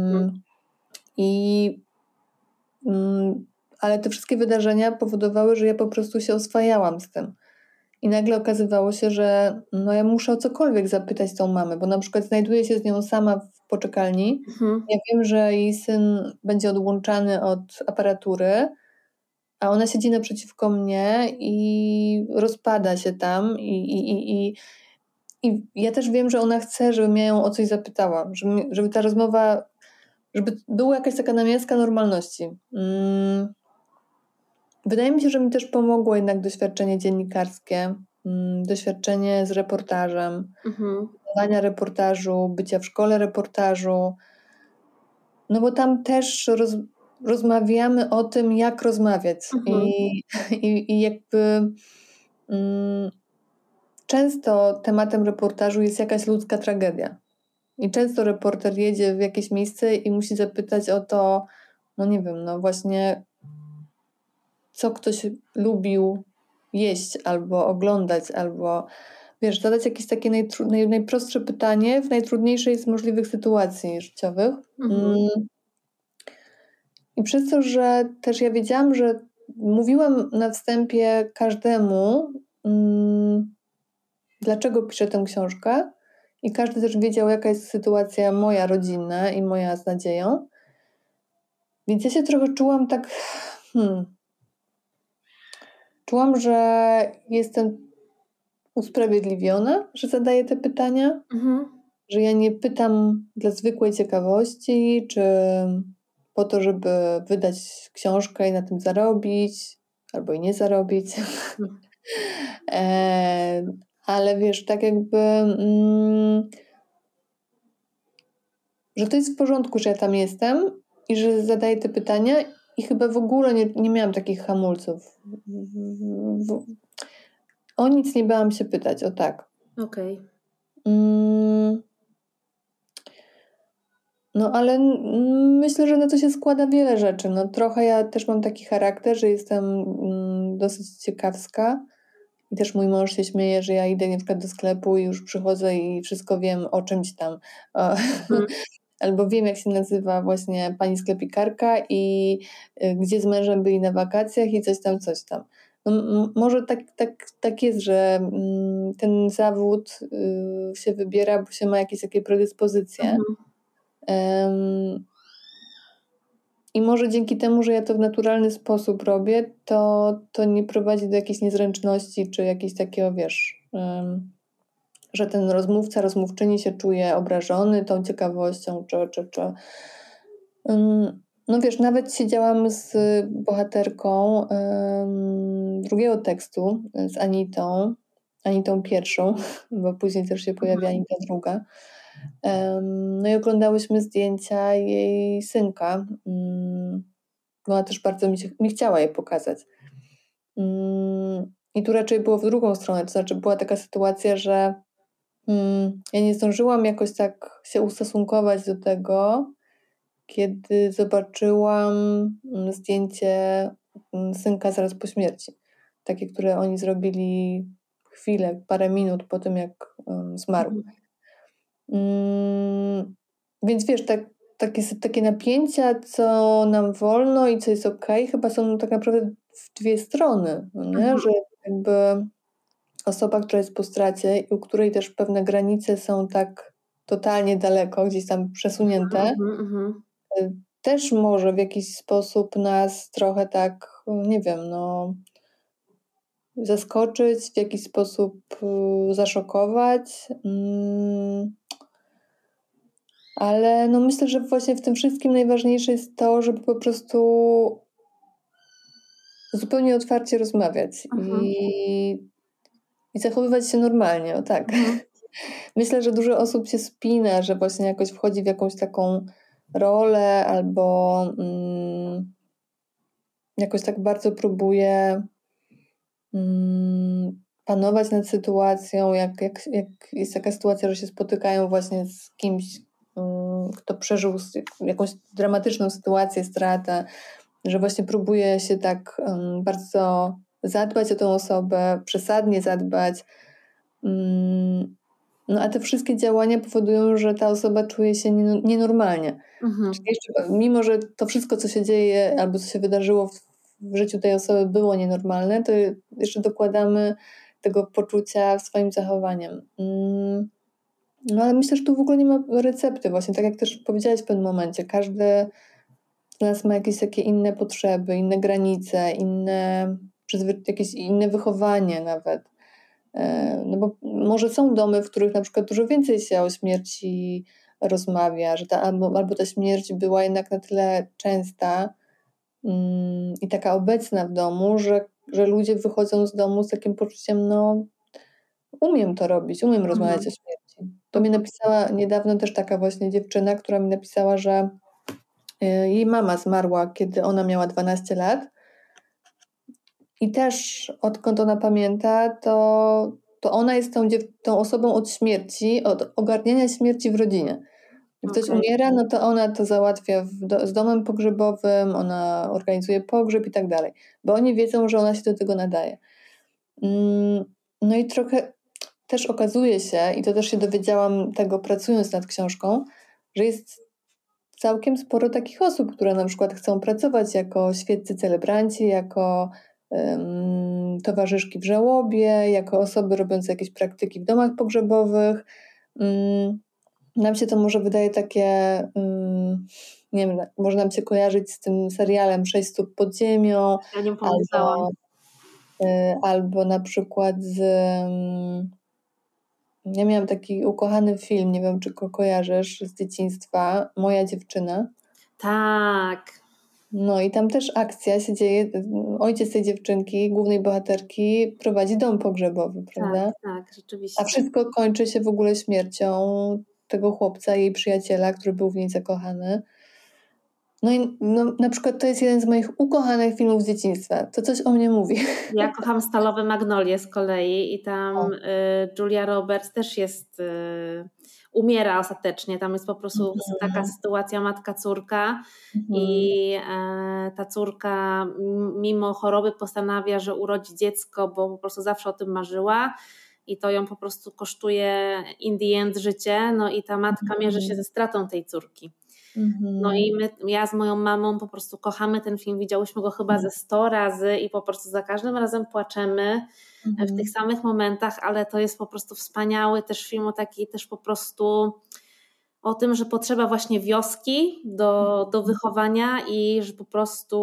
Ale te wszystkie wydarzenia powodowały, że ja po prostu się oswajałam z tym. I nagle okazywało się, że ja muszę o cokolwiek zapytać tą mamę, bo na przykład znajduję się z nią sama w poczekalni. Ja wiem, że jej syn będzie odłączany od aparatury, a ona siedzi naprzeciwko mnie i rozpada się tam i ja też wiem, że ona chce, żebym ja ją o coś zapytała, żeby ta rozmowa, żeby była jakaś taka namiastka normalności. wydaje mi się, że mi też pomogło jednak doświadczenie dziennikarskie, doświadczenie z reportażem, dawania reportażu, bycia w szkole reportażu, no bo tam też rozmawiamy o tym, jak rozmawiać i jakby często tematem reportażu jest jakaś ludzka tragedia. I często reporter jedzie w jakieś miejsce i musi zapytać o to, no nie wiem, no właśnie co ktoś lubił jeść albo oglądać, albo wiesz, zadać jakieś takie najprostsze pytanie w najtrudniejszej z możliwych sytuacji życiowych. I przez to, że też ja wiedziałam, że mówiłam na wstępie każdemu, dlaczego piszę tę książkę, i każdy też wiedział, jaka jest sytuacja moja rodzinna i moja z nadzieją. Więc ja się trochę czułam tak, czułam, że jestem usprawiedliwiona, że zadaję te pytania, że ja nie pytam dla zwykłej ciekawości, czy po to, żeby wydać książkę i na tym zarobić, albo i nie zarobić. Ale wiesz, tak jakby, że to jest w porządku, że ja tam jestem i że zadaję te pytania i chyba w ogóle nie miałam takich hamulców. O nic nie bałam się pytać, o tak. Okej. No ale myślę, że na to się składa wiele rzeczy. No trochę ja też mam taki charakter, że jestem dosyć ciekawska i też mój mąż się śmieje, że ja idę na przykład do sklepu i już przychodzę i wszystko wiem o czymś tam. Albo wiem, jak się nazywa właśnie pani sklepikarka i gdzie z mężem byli na wakacjach i coś tam. No, może tak jest, że ten zawód się wybiera, bo się ma jakieś takie predyspozycje. I może dzięki temu, że ja to w naturalny sposób robię, to nie prowadzi do jakiejś niezręczności, czy jakiegoś takiego, wiesz, że ten rozmówca, rozmówczyni się czuje obrażony tą ciekawością, czy. No wiesz, nawet siedziałam z bohaterką drugiego tekstu, z Anitą pierwszą, bo później też się pojawia Anita druga. No i oglądałyśmy zdjęcia jej synka. Bo ona też bardzo mi chciała je pokazać. I tu raczej było w drugą stronę, to znaczy była taka sytuacja, że ja nie zdążyłam jakoś tak się ustosunkować do tego, kiedy zobaczyłam zdjęcie synka zaraz po śmierci. Takie, które oni zrobili chwilę, parę minut po tym, jak zmarł. Więc wiesz, takie napięcia, co nam wolno i co jest okej, chyba są tak naprawdę w dwie strony, nie? Że jakby osoba, która jest po stracie i u której też pewne granice są tak totalnie daleko, gdzieś tam przesunięte, też może w jakiś sposób nas trochę tak, nie wiem, no zaskoczyć, w jakiś sposób zaszokować. Ale no myślę, że właśnie w tym wszystkim najważniejsze jest to, żeby po prostu zupełnie otwarcie rozmawiać i zachowywać się normalnie, o tak. Myślę, że dużo osób się spina, że właśnie jakoś wchodzi w jakąś taką rolę albo jakoś tak bardzo próbuje panować nad sytuacją, jak jest taka sytuacja, że się spotykają właśnie z kimś, kto przeżył jakąś dramatyczną sytuację, stratę, że właśnie próbuje się tak bardzo zadbać o tę osobę, przesadnie zadbać. No a te wszystkie działania powodują, że ta osoba czuje się nienormalnie. Czyli jeszcze, mimo że to wszystko, co się dzieje albo co się wydarzyło w życiu tej osoby było nienormalne, to jeszcze dokładamy tego poczucia swoim zachowaniem. No ale myślę, że tu w ogóle nie ma recepty właśnie, tak jak też powiedziałaś w pewnym momencie. Każdy z nas ma jakieś takie inne potrzeby, inne granice, jakieś inne wychowanie nawet. No bo może są domy, w których na przykład dużo więcej się o śmierci rozmawia, że albo ta śmierć była jednak na tyle częsta, i taka obecna w domu, że ludzie wychodzą z domu z takim poczuciem, no umiem to robić, umiem rozmawiać o śmierci. To mi napisała niedawno też taka właśnie dziewczyna, która mi napisała, że jej mama zmarła, kiedy ona miała 12 lat i też odkąd ona pamięta, to ona jest tą osobą od śmierci, od ogarniania śmierci w rodzinie. Jak ktoś umiera, no to ona to załatwia z domem pogrzebowym, ona organizuje pogrzeb i tak dalej, bo oni wiedzą, że ona się do tego nadaje. No i trochę też okazuje się, i to też się dowiedziałam tego pracując nad książką, że jest całkiem sporo takich osób, które na przykład chcą pracować jako świeccy celebranci, jako towarzyszki w żałobie, jako osoby robiące jakieś praktyki w domach pogrzebowych. Nam się to może wydaje takie, nie wiem, może nam się kojarzyć z tym serialem 6 stóp pod ziemią, albo na przykład ja miałam taki ukochany film, nie wiem, czy go kojarzysz z dzieciństwa, Moja dziewczyna. Tak. No i tam też akcja się dzieje, ojciec tej dziewczynki, głównej bohaterki, prowadzi dom pogrzebowy, prawda? Tak, rzeczywiście. A wszystko kończy się w ogóle śmiercią tego chłopca, jej przyjaciela, który był w niej zakochany. No i na przykład to jest jeden z moich ukochanych filmów z dzieciństwa. To coś o mnie mówi. Ja kocham Stalowe Magnolie z kolei i tam Julia Roberts też jest, umiera ostatecznie. Tam jest po prostu taka sytuacja matka-córka i ta córka mimo choroby postanawia, że urodzi dziecko, bo po prostu zawsze o tym marzyła. I to ją po prostu kosztuje in the end życie, no i ta matka mierzy się ze stratą tej córki. No i ja z moją mamą po prostu kochamy ten film, widziałyśmy go chyba ze 100 razy i po prostu za każdym razem płaczemy w tych samych momentach, ale to jest po prostu wspaniały też film o takiej też po prostu o tym, że potrzeba właśnie wioski do wychowania i że po prostu,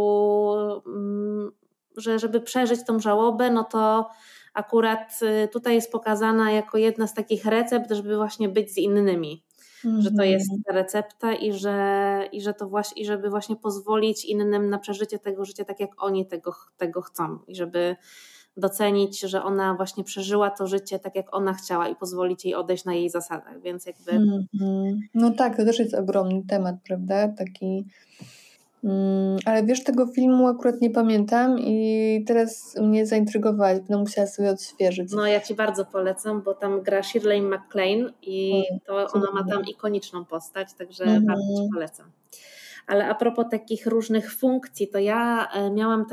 że żeby przeżyć tą żałobę, no to akurat tutaj jest pokazana jako jedna z takich recept, żeby właśnie być z innymi. Że to jest ta recepta i że to właśnie, i żeby właśnie pozwolić innym na przeżycie tego życia tak jak oni tego chcą i żeby docenić, że ona właśnie przeżyła to życie tak jak ona chciała i pozwolić jej odejść na jej zasadach, więc jakby... No tak, to też jest ogromny temat, prawda? Taki... Ale wiesz, tego filmu akurat nie pamiętam i teraz mnie zaintrygowałaś, będę musiała sobie odświeżyć. No ja Ci bardzo polecam, bo tam gra Shirley MacLaine i to ona ma tam ikoniczną postać, także bardzo Ci polecam. Ale a propos takich różnych funkcji, to ja miałam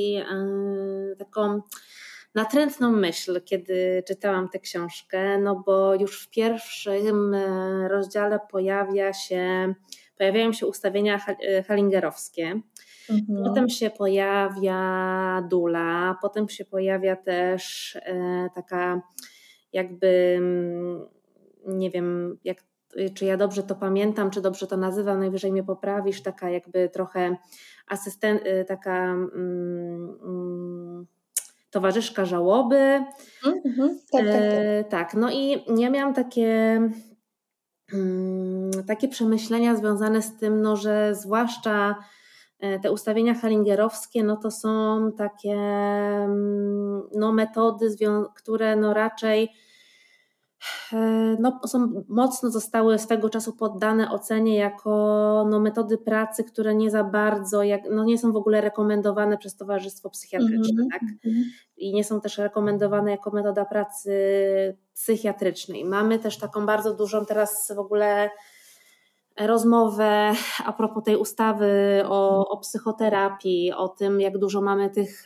taką natrętną myśl, kiedy czytałam tę książkę, no bo już w pierwszym rozdziale pojawiają się ustawienia hallingerowskie, potem się pojawia dula, potem się pojawia też taka jakby, nie wiem czy ja dobrze to pamiętam, czy dobrze to nazywam, najwyżej mnie poprawisz, taka jakby trochę taka towarzyszka żałoby. Tak, no i ja miałam takie przemyślenia związane z tym, no, że zwłaszcza te ustawienia hallingerowskie, no to są takie metody, które no raczej zostały swego czasu poddane ocenie jako metody pracy, które nie za bardzo, nie są w ogóle rekomendowane przez Towarzystwo Psychiatryczne, tak? I nie są też rekomendowane jako metoda pracy psychiatrycznej. Mamy też taką bardzo dużą teraz w ogóle rozmowę a propos tej ustawy o psychoterapii, o tym, jak dużo mamy tych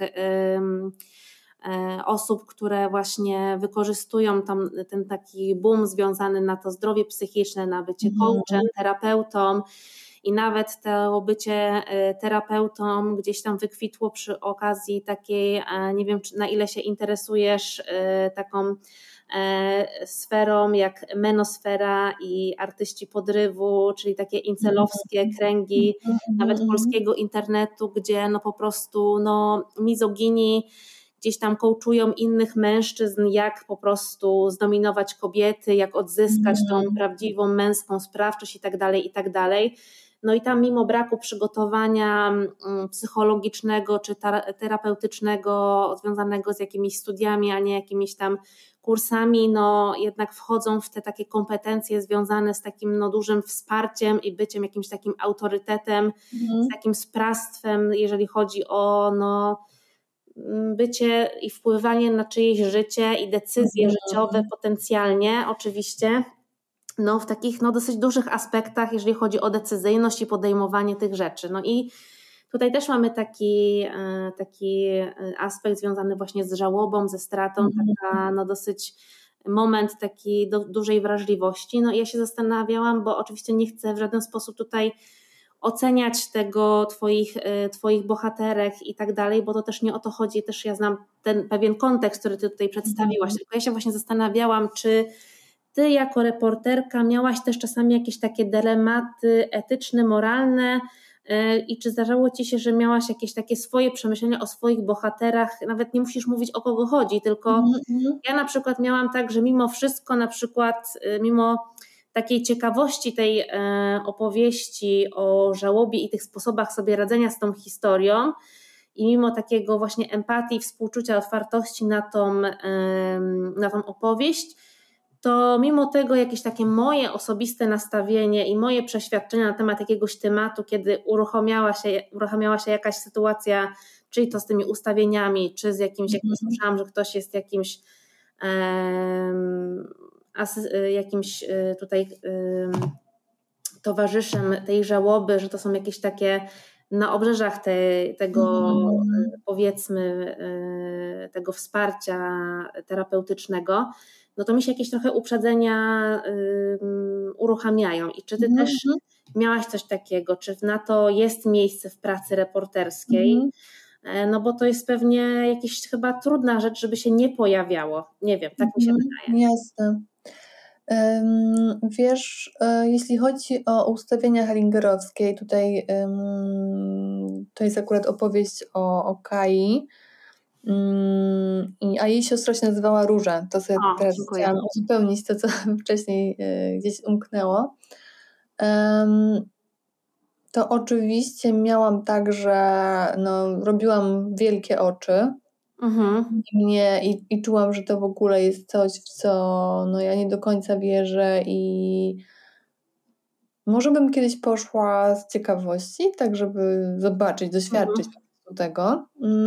osób, które właśnie wykorzystują ten taki boom związany na to zdrowie psychiczne, na bycie coachem, terapeutą i nawet to bycie terapeutą gdzieś tam wykwitło przy okazji takiej, nie wiem na ile się interesujesz taką sferą jak menosfera i artyści podrywu, czyli takie incelowskie kręgi, nawet polskiego internetu, gdzie po prostu mizogini gdzieś tam coachują innych mężczyzn, jak po prostu zdominować kobiety, jak odzyskać tą prawdziwą męską sprawczość i tak dalej, i tak dalej. No i tam mimo braku przygotowania psychologicznego czy terapeutycznego związanego z jakimiś studiami, a nie jakimiś tam kursami, no jednak wchodzą w te takie kompetencje związane z takim dużym wsparciem i byciem jakimś takim autorytetem, z takim sprawstwem, jeżeli chodzi o bycie i wpływanie na czyjeś życie i decyzje życiowe potencjalnie oczywiście, w takich dosyć dużych aspektach, jeżeli chodzi o decyzyjność i podejmowanie tych rzeczy. No i tutaj też mamy taki aspekt związany właśnie z żałobą, ze stratą, taka dosyć moment takiej dużej wrażliwości. No i ja się zastanawiałam, bo oczywiście nie chcę w żaden sposób tutaj oceniać tego twoich bohaterek i tak dalej, bo to też nie o to chodzi, też ja znam ten pewien kontekst, który ty tutaj przedstawiłaś, tylko ja się właśnie zastanawiałam, czy ty jako reporterka miałaś też czasami jakieś takie dylematy etyczne, moralne i czy zdarzało ci się, że miałaś jakieś takie swoje przemyślenia o swoich bohaterach, nawet nie musisz mówić o kogo chodzi, tylko ja na przykład miałam tak, że mimo wszystko na przykład mimo takiej ciekawości tej opowieści o żałobie i tych sposobach sobie radzenia z tą historią i mimo takiego właśnie empatii, współczucia, otwartości na tą opowieść, to mimo tego jakieś takie moje osobiste nastawienie i moje przeświadczenia na temat jakiegoś tematu, kiedy uruchamiała się jakaś sytuacja, czyli to z tymi ustawieniami, czy z jakimś, jak słyszałam, że ktoś jest jakimś tutaj towarzyszem tej żałoby, że to są jakieś takie na obrzeżach tego powiedzmy tego wsparcia terapeutycznego, no to mi się jakieś trochę uprzedzenia uruchamiają. I czy ty też miałaś coś takiego? Czy na to jest miejsce w pracy reporterskiej? No bo to jest pewnie jakaś chyba trudna rzecz, żeby się nie pojawiało. Nie wiem, tak mi się wydaje. Jasne. Wiesz, jeśli chodzi o ustawienia hellingerowskie, tutaj to jest akurat opowieść o Kai, a jej siostra się nazywała Róża. To sobie teraz chciałam uzupełnić to, co wcześniej gdzieś umknęło. To oczywiście miałam tak, że robiłam wielkie oczy i czułam, że to w ogóle jest coś, w co ja nie do końca wierzę i może bym kiedyś poszła z ciekawości, tak żeby zobaczyć, doświadczyć po prostu tego.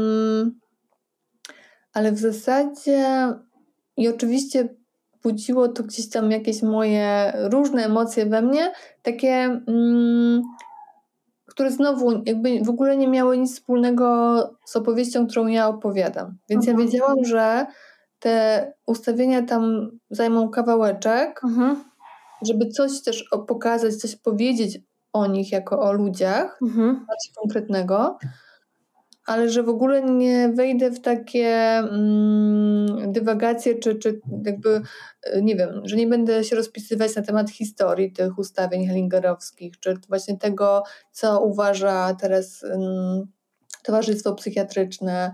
Ale w zasadzie i oczywiście budziło to gdzieś tam jakieś moje różne emocje we mnie, takie które znowu jakby w ogóle nie miały nic wspólnego z opowieścią, którą ja opowiadam. Więc ja wiedziałam, że te ustawienia tam zajmą kawałeczek, żeby coś też pokazać, coś powiedzieć o nich jako o ludziach, bardziej konkretnego, ale że w ogóle nie wejdę w takie dywagacje, czy jakby, nie wiem, że nie będę się rozpisywać na temat historii tych ustawień hellingerowskich, czy właśnie tego, co uważa teraz Towarzystwo Psychiatryczne,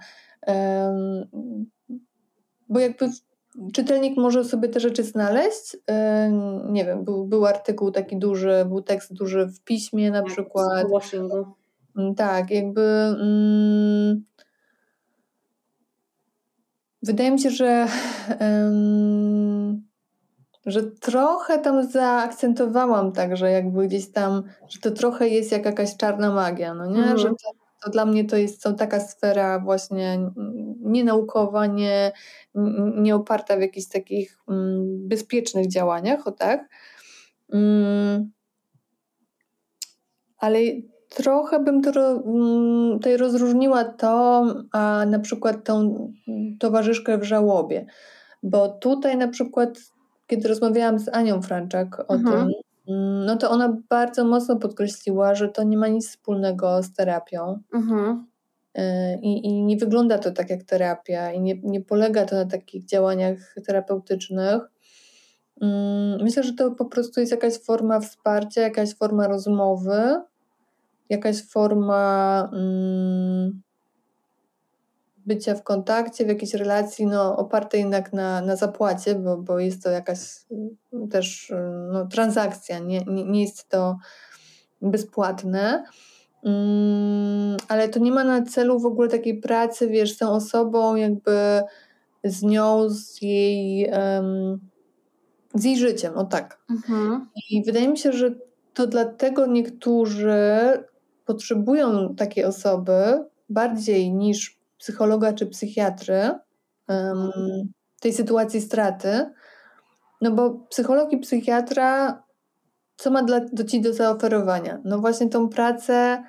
bo jakby czytelnik może sobie te rzeczy znaleźć. Nie wiem, był artykuł taki duży, był tekst duży w piśmie na przykład. Tak, jakby wydaje mi się, że trochę tam zaakcentowałam tak, że jakby gdzieś tam, że to trochę jest jak jakaś czarna magia, no nie? Że to dla mnie to jest taka sfera właśnie nienaukowa, nie oparta w jakichś takich bezpiecznych działaniach, o tak. Ale trochę bym tutaj rozróżniła to, a na przykład tą towarzyszkę w żałobie. Bo tutaj na przykład, kiedy rozmawiałam z Anią Franczak o tym, no to ona bardzo mocno podkreśliła, że to nie ma nic wspólnego z terapią. I nie wygląda to tak jak terapia i nie polega to na takich działaniach terapeutycznych. Myślę, że to po prostu jest jakaś forma wsparcia, jakaś forma rozmowy, jakaś forma bycia w kontakcie, w jakiejś relacji, opartej jednak na zapłacie, bo jest to jakaś też transakcja, nie jest to bezpłatne, ale to nie ma na celu w ogóle takiej pracy, wiesz, z tą osobą, jakby z nią, z jej życiem, o tak. I wydaje mi się, że to dlatego niektórzy potrzebują takiej osoby bardziej niż psychologa czy psychiatry w tej sytuacji straty, no bo psycholog i psychiatra co ma ci do zaoferowania? No właśnie tą pracę,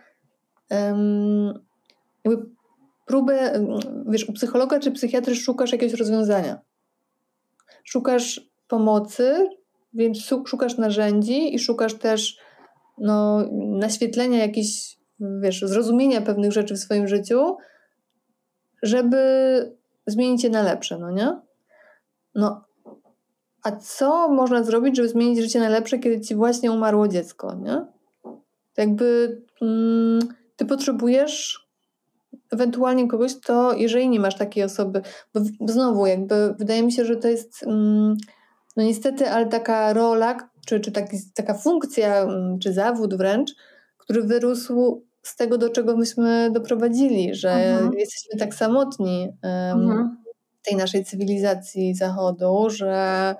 jakby próbę, wiesz, u psychologa czy psychiatry szukasz jakiegoś rozwiązania. Szukasz pomocy, więc szukasz narzędzi i szukasz też naświetlenia jakichś, wiesz, zrozumienia pewnych rzeczy w swoim życiu, żeby zmienić je na lepsze, no nie? No, a co można zrobić, żeby zmienić życie na lepsze, kiedy ci właśnie umarło dziecko, nie? Jakby ty potrzebujesz ewentualnie kogoś, kto, jeżeli nie masz takiej osoby, bo znowu jakby wydaje mi się, że to jest no niestety, ale taka rola, czy taka funkcja, czy zawód wręcz, który wyrósł z tego, do czego myśmy doprowadzili, że jesteśmy tak samotni w tej naszej cywilizacji Zachodu, że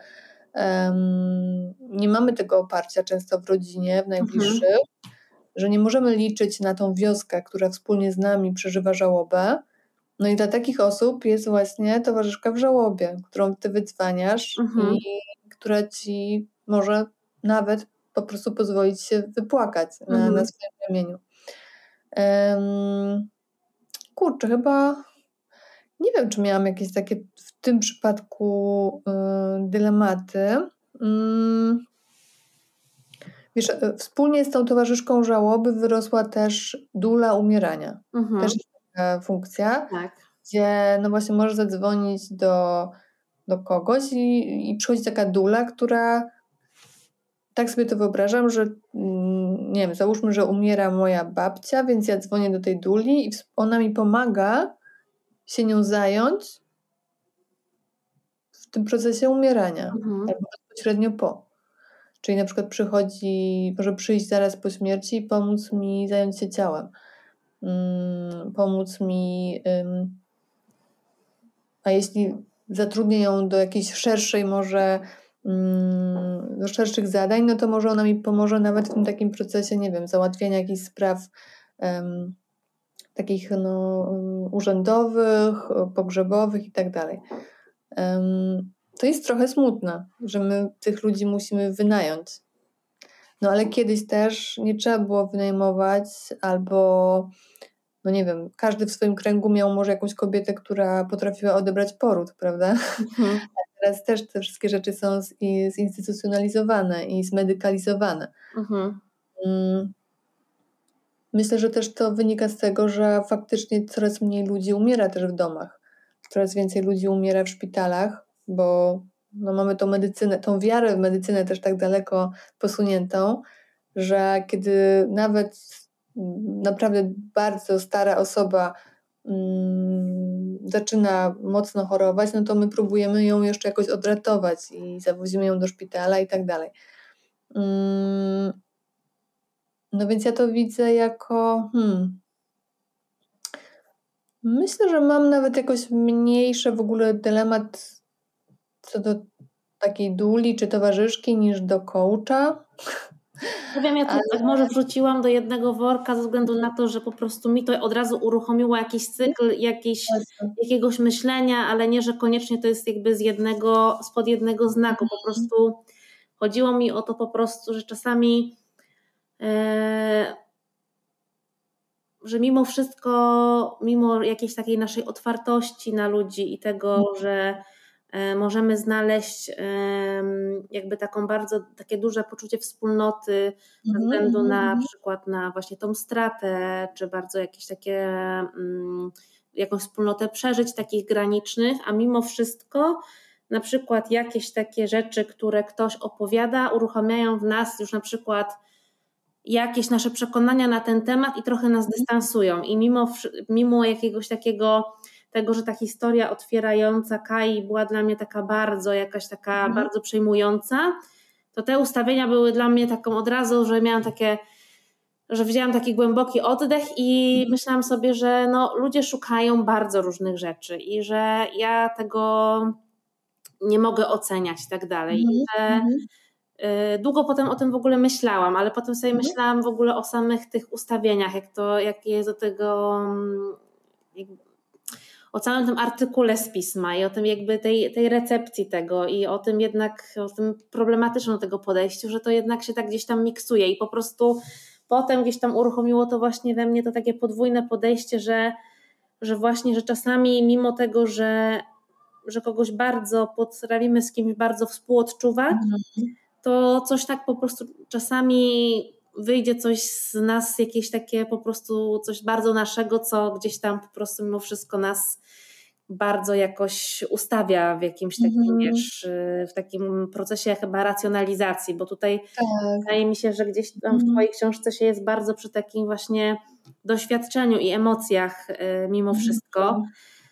nie mamy tego oparcia często w rodzinie, w najbliższych, że nie możemy liczyć na tą wioskę, która wspólnie z nami przeżywa żałobę. No i dla takich osób jest właśnie towarzyszka w żałobie, którą ty wydzwaniasz i która ci może nawet po prostu pozwolić się wypłakać na swoim ramieniu. Kurczę, chyba nie wiem, czy miałam jakieś takie w tym przypadku dylematy. Wiesz, wspólnie z tą towarzyszką żałoby wyrosła też dula umierania. Też jest taka funkcja, gdzie no właśnie możesz zadzwonić do kogoś i przychodzi taka dula, która, tak sobie to wyobrażam, że nie wiem, załóżmy, że umiera moja babcia, więc ja dzwonię do tej duli i ona mi pomaga się nią zająć w tym procesie umierania, albo bezpośrednio po. Czyli na przykład może przyjść zaraz po śmierci i pomóc mi zająć się ciałem. Pomóc mi, a jeśli zatrudnię ją do jakiejś szerszej może, do szerszych zadań, no to może ona mi pomoże nawet w tym takim procesie, nie wiem, załatwiania jakichś spraw takich urzędowych, pogrzebowych i tak dalej. To jest trochę smutne, że my tych ludzi musimy wynająć. No ale kiedyś też nie trzeba było wynajmować albo, no nie wiem, każdy w swoim kręgu miał może jakąś kobietę, która potrafiła odebrać poród, prawda? A teraz też te wszystkie rzeczy są zinstytucjonalizowane i zmedykalizowane. Myślę, że też to wynika z tego, że faktycznie coraz mniej ludzi umiera też w domach. Coraz więcej ludzi umiera w szpitalach, bo mamy tą medycynę, tą wiarę w medycynę też tak daleko posuniętą, że kiedy nawet naprawdę bardzo stara osoba zaczyna mocno chorować, no to my próbujemy ją jeszcze jakoś odratować i zawozimy ją do szpitala i tak dalej. No więc ja to widzę jako myślę, że mam nawet jakoś mniejszy w ogóle dylemat co do takiej duli czy towarzyszki niż do coacha. Ja wiem, ja to tak może wrzuciłam do jednego worka ze względu na to, że po prostu mi to od razu uruchomiło jakiś cykl, jakiegoś myślenia, ale nie, że koniecznie to jest jakby spod jednego znaku. Po prostu chodziło mi o to po prostu, że czasami że mimo wszystko, mimo jakiejś takiej naszej otwartości na ludzi i tego, że możemy znaleźć jakby takie duże poczucie wspólnoty ze względu na przykład na właśnie tą stratę, czy bardzo jakieś takie jakąś wspólnotę przeżyć takich granicznych, a mimo wszystko na przykład jakieś takie rzeczy, które ktoś opowiada, uruchamiają w nas już na przykład jakieś nasze przekonania na ten temat i trochę nas dystansują. I mimo jakiegoś takiego tego, że ta historia otwierająca Kai była dla mnie taka bardzo, jakaś taka bardzo przejmująca, to te ustawienia były dla mnie taką od razu, że miałam takie że wzięłam taki głęboki oddech i myślałam sobie, że no, ludzie szukają bardzo różnych rzeczy i że ja tego nie mogę oceniać i tak dalej. I że długo potem o tym w ogóle myślałam, ale potem sobie myślałam w ogóle o samych tych ustawieniach, jak jest do tego, o całym tym artykule z pisma i o tym jakby tej recepcji tego i o tym jednak, o tym problematycznym tego podejściu, że to jednak się tak gdzieś tam miksuje i po prostu potem gdzieś tam uruchomiło to właśnie we mnie to takie podwójne podejście, że właśnie, że czasami mimo tego, że kogoś bardzo potrafimy z kimś bardzo współodczuwać, to coś tak po prostu czasami wyjdzie coś z nas, jakieś takie po prostu coś bardzo naszego, co gdzieś tam po prostu mimo wszystko nas bardzo jakoś ustawia w jakimś takim, wiesz, w takim procesie chyba racjonalizacji, bo tutaj wydaje mi się, że gdzieś tam w twojej książce się jest bardzo przy takim właśnie doświadczeniu i emocjach mimo wszystko.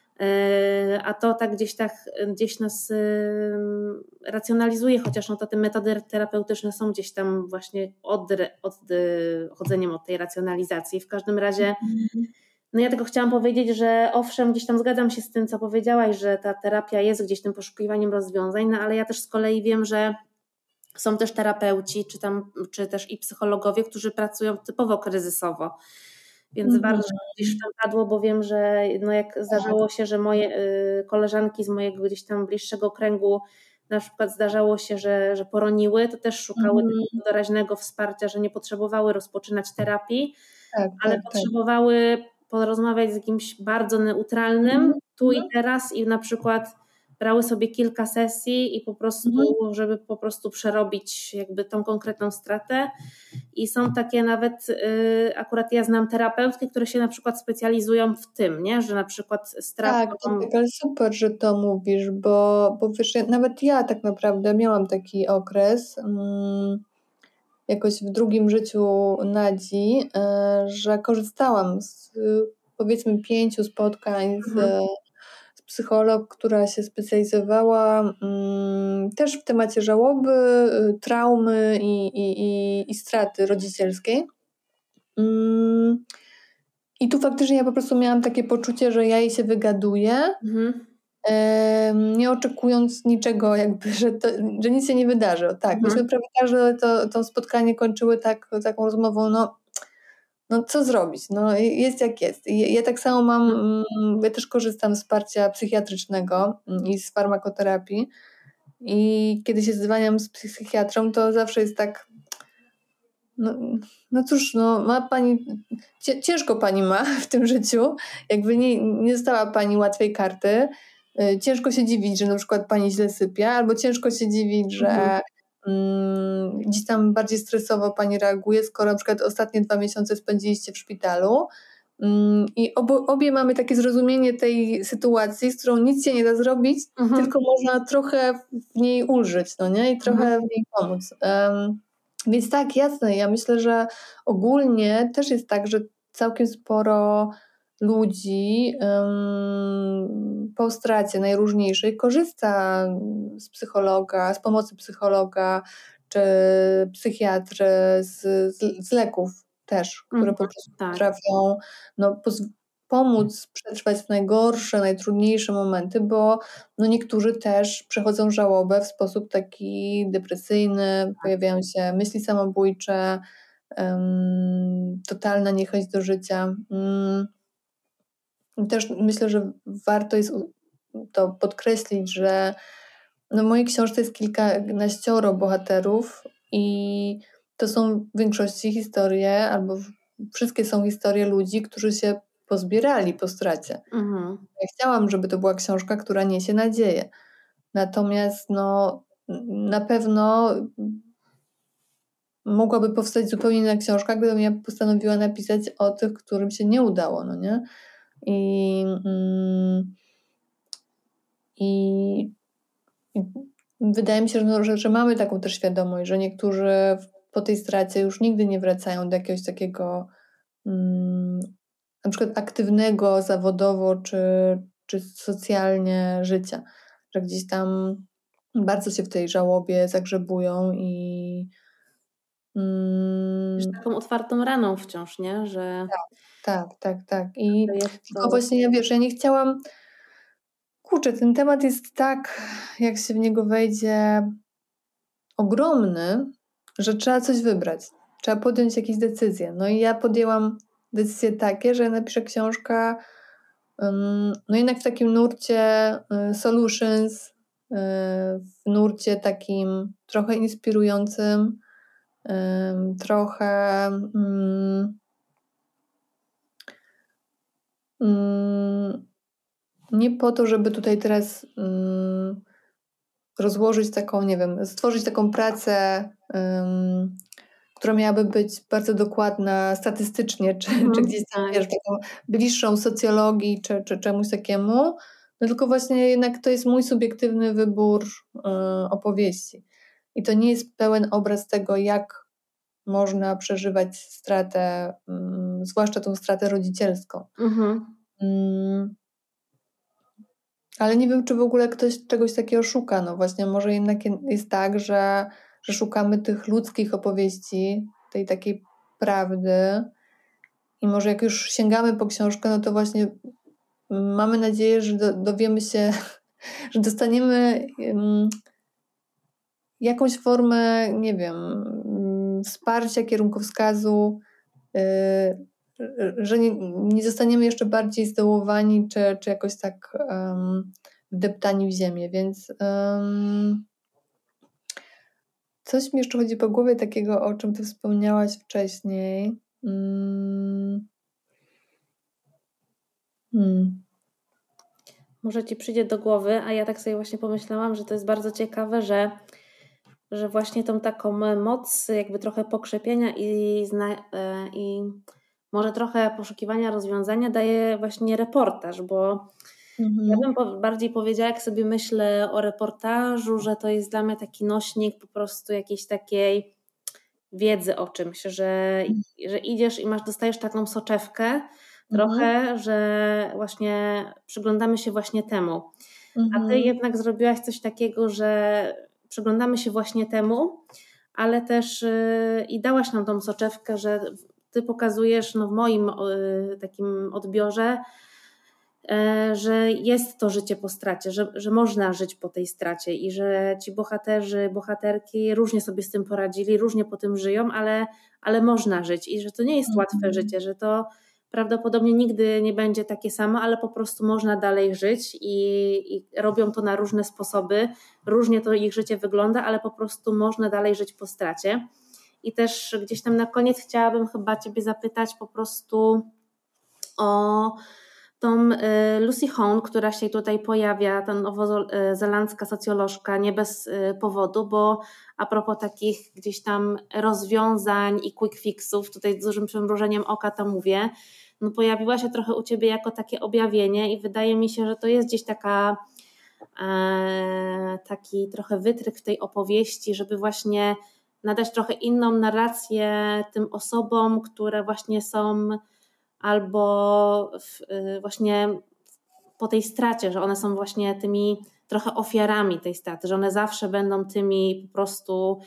A to tak gdzieś nas racjonalizuje, chociaż no to te metody terapeutyczne są gdzieś tam właśnie odchodzeniem od tej racjonalizacji. W każdym razie no ja tylko chciałam powiedzieć, że owszem, gdzieś tam zgadzam się z tym, co powiedziałaś, że ta terapia jest gdzieś tym poszukiwaniem rozwiązań, no ale ja też z kolei wiem, że są też terapeuci, czy też i psychologowie, którzy pracują typowo kryzysowo. Więc bardzo gdzieś tam padło, bo wiem, że no jak zdarzało się, że moje koleżanki z mojego gdzieś tam bliższego kręgu na przykład zdarzało się, że poroniły, to też szukały takiego doraźnego wsparcia, że nie potrzebowały rozpoczynać terapii, ale potrzebowały porozmawiać z kimś bardzo neutralnym tu i teraz i na przykład brały sobie kilka sesji i po prostu, żeby po prostu przerobić jakby tą konkretną stratę. I są takie nawet, akurat ja znam terapeutki, które się na przykład specjalizują w tym, nie? Że na przykład stratą... Tak, ale super, że to mówisz, bo wiesz, nawet ja tak naprawdę miałam taki okres jakoś w drugim życiu Nadzi, że korzystałam z powiedzmy 5 spotkań z psycholog, która się specjalizowała też w temacie żałoby, traumy i straty rodzicielskiej. I tu faktycznie ja po prostu miałam takie poczucie, że ja jej się wygaduję, nie oczekując niczego, jakby, że nic się nie wydarzy. Tak, myśmy prawie każde to spotkanie kończyły taką rozmową, no co zrobić? No jest jak jest. I ja tak samo mam, ja też korzystam z wsparcia psychiatrycznego i z farmakoterapii i kiedy się zwalniam z psychiatrą, to zawsze jest tak, no cóż, no ma pani, ciężko pani ma w tym życiu, jakby nie dostała pani łatwej karty, ciężko się dziwić, że na przykład pani źle sypia, albo ciężko się dziwić, że gdzieś tam bardziej stresowo pani reaguje, skoro na przykład ostatnie 2 miesiące spędziliście w szpitalu i obie mamy takie zrozumienie tej sytuacji, z którą nic się nie da zrobić, tylko można trochę w niej ulżyć, no nie? I trochę w niej pomóc. Więc tak, jasne, ja myślę, że ogólnie też jest tak, że całkiem sporo ludzi po stracie najróżniejszej korzysta z psychologa, z pomocy psychologa czy psychiatry, z leków też, które po prostu potrafią pomóc przetrwać najgorsze, najtrudniejsze momenty, bo niektórzy też przechodzą żałobę w sposób taki depresyjny, pojawiają się myśli samobójcze, totalna niechęć do życia. Też myślę, że warto jest to podkreślić, że w mojej książce jest kilkanaścioro bohaterów i to są w większości historie, albo wszystkie są historie ludzi, którzy się pozbierali po stracie. Ja chciałam, żeby to była książka, która niesie nadzieję. Natomiast na pewno mogłaby powstać zupełnie inna książka, gdybym ja postanowiła napisać o tych, którym się nie udało, no nie? I wydaje mi się, że mamy taką też świadomość, że niektórzy po tej stracie już nigdy nie wracają do jakiegoś takiego na przykład aktywnego zawodowo czy socjalnie życia, że gdzieś tam bardzo się w tej żałobie zagrzebują i Jest taką otwartą raną wciąż, nie? Że Tak. I że jest tylko to... właśnie ja nie chciałam... Kurczę, ten temat jest tak, jak się w niego wejdzie, ogromny, że trzeba coś wybrać. Trzeba podjąć jakieś decyzje. No i ja podjęłam decyzje takie, że napiszę książkę no jednak w takim nurcie solutions, w nurcie takim trochę inspirującym, trochę nie po to, żeby tutaj teraz rozłożyć taką, nie wiem, stworzyć taką pracę, która miałaby być bardzo dokładna statystycznie, czy gdzieś tam, tak. wiesz, taką bliższą socjologii, czy czemuś takiemu, no tylko właśnie jednak to jest mój subiektywny wybór opowieści. I to nie jest pełen obraz tego, jak można przeżywać stratę, zwłaszcza tą stratę rodzicielską. Ale nie wiem, czy w ogóle ktoś czegoś takiego szuka. No właśnie, może jednak jest tak, że szukamy tych ludzkich opowieści, tej takiej prawdy i może jak już sięgamy po książkę, no to właśnie mamy nadzieję, że dowiemy się, że dostaniemy jakąś formę, nie wiem, wsparcia, kierunkowskazu, że nie zostaniemy jeszcze bardziej zdołowani, czy jakoś tak wdeptani w ziemię, więc coś mi jeszcze chodzi po głowie takiego, o czym ty wspomniałaś wcześniej. Może ci przyjdzie do głowy, a ja tak sobie właśnie pomyślałam, że to jest bardzo ciekawe, że właśnie tą taką moc jakby trochę pokrzepienia i może trochę poszukiwania rozwiązania daje właśnie reportaż, bo ja bym bardziej powiedziała, jak sobie myślę o reportażu, że to jest dla mnie taki nośnik po prostu jakiejś takiej wiedzy o czymś, że idziesz i dostajesz taką soczewkę trochę, że właśnie przyglądamy się właśnie temu. A ty jednak zrobiłaś coś takiego, że przyglądamy się właśnie temu, ale też i dałaś nam tą soczewkę, że ty pokazujesz w moim takim odbiorze, że jest to życie po stracie, że można żyć po tej stracie i że ci bohaterzy, bohaterki różnie sobie z tym poradzili, różnie po tym żyją, ale można żyć i że to nie jest łatwe życie, że to prawdopodobnie nigdy nie będzie takie samo, ale po prostu można dalej żyć i robią to na różne sposoby, różnie to ich życie wygląda, ale po prostu można dalej żyć po stracie. I też gdzieś tam na koniec chciałabym chyba ciebie zapytać po prostu o tą Lucy Hone, która się tutaj pojawia, ta nowozelandzka socjolożka, nie bez powodu, bo a propos takich gdzieś tam rozwiązań i quick fixów, tutaj z dużym przymrużeniem oka to mówię, no pojawiła się trochę u ciebie jako takie objawienie i wydaje mi się, że to jest gdzieś taki trochę wytryk w tej opowieści, żeby właśnie nadać trochę inną narrację tym osobom, które właśnie są albo właśnie po tej stracie, że one są właśnie tymi trochę ofiarami tej straty, że one zawsze będą tymi po prostu,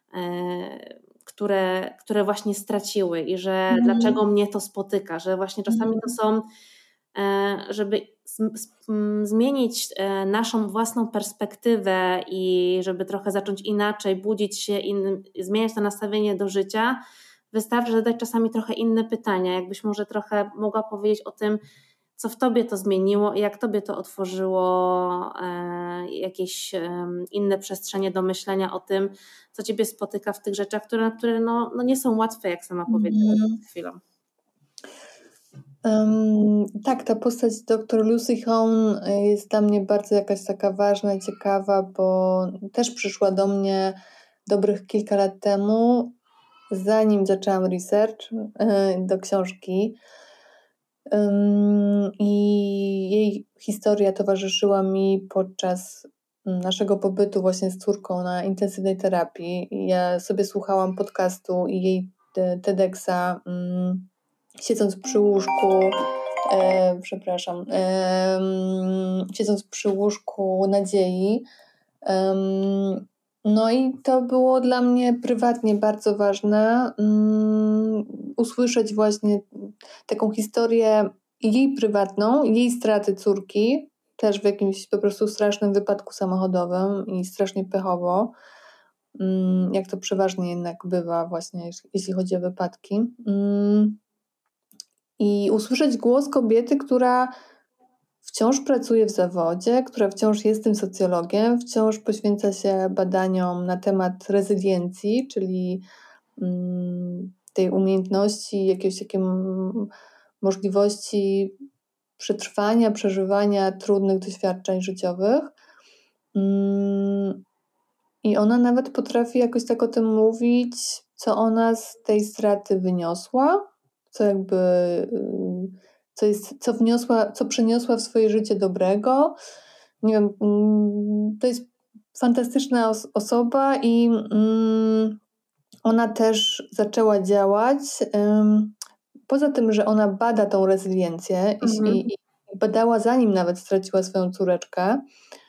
które właśnie straciły i że dlaczego mnie to spotyka, że właśnie czasami to są, żeby zmienić naszą własną perspektywę i żeby trochę zacząć inaczej, budzić się, zmieniać to nastawienie do życia, wystarczy zadać czasami trochę inne pytania. Jakbyś może trochę mogła powiedzieć o tym, co w tobie to zmieniło i jak tobie to otworzyło jakieś inne przestrzenie do myślenia o tym, co ciebie spotyka w tych rzeczach, które nie są łatwe, jak sama powiedziałaś przed chwilą. Tak, ta postać dr Lucy Hone jest dla mnie bardzo jakaś taka ważna i ciekawa, bo też przyszła do mnie dobrych kilka lat temu, zanim zaczęłam research do książki. I jej historia towarzyszyła mi podczas naszego pobytu właśnie z córką na intensywnej terapii. Ja sobie słuchałam podcastu i jej TEDxa siedząc przy łóżku, siedząc przy łóżku nadziei. No i to było dla mnie prywatnie bardzo ważne, usłyszeć właśnie taką historię jej prywatną, jej straty córki, też w jakimś po prostu strasznym wypadku samochodowym i strasznie pechowo, jak to przeważnie jednak bywa właśnie, jeśli chodzi o wypadki. I usłyszeć głos kobiety, która wciąż pracuje w zawodzie, która wciąż jest tym socjologiem, wciąż poświęca się badaniom na temat rezyliencji, czyli tej umiejętności, jakiejś takiej możliwości przetrwania, przeżywania trudnych doświadczeń życiowych. I ona nawet potrafi jakoś tak o tym mówić, co ona z tej straty wyniosła, co jakby, co przyniosła w swoje życie dobrego. Nie wiem, to jest fantastyczna osoba i ona też zaczęła działać. Poza tym, że ona bada tą rezyliencję i badała zanim nawet straciła swoją córeczkę,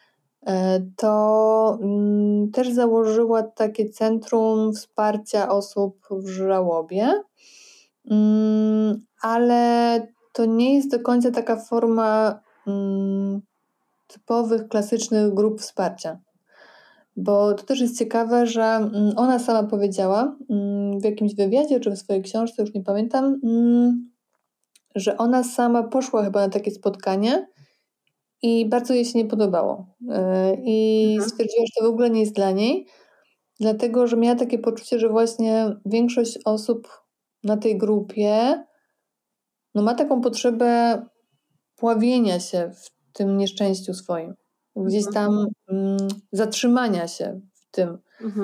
to też założyła takie centrum wsparcia osób w żałobie, ale to nie jest do końca taka forma typowych, klasycznych grup wsparcia. Bo to też jest ciekawe, że ona sama powiedziała w jakimś wywiadzie czy w swojej książce, już nie pamiętam, że ona sama poszła chyba na takie spotkanie i bardzo jej się nie podobało. I stwierdziła, że to w ogóle nie jest dla niej, dlatego że miała takie poczucie, że właśnie większość osób na tej grupie ma taką potrzebę pławienia się w tym nieszczęściu swoim. Gdzieś tam zatrzymania się w tym.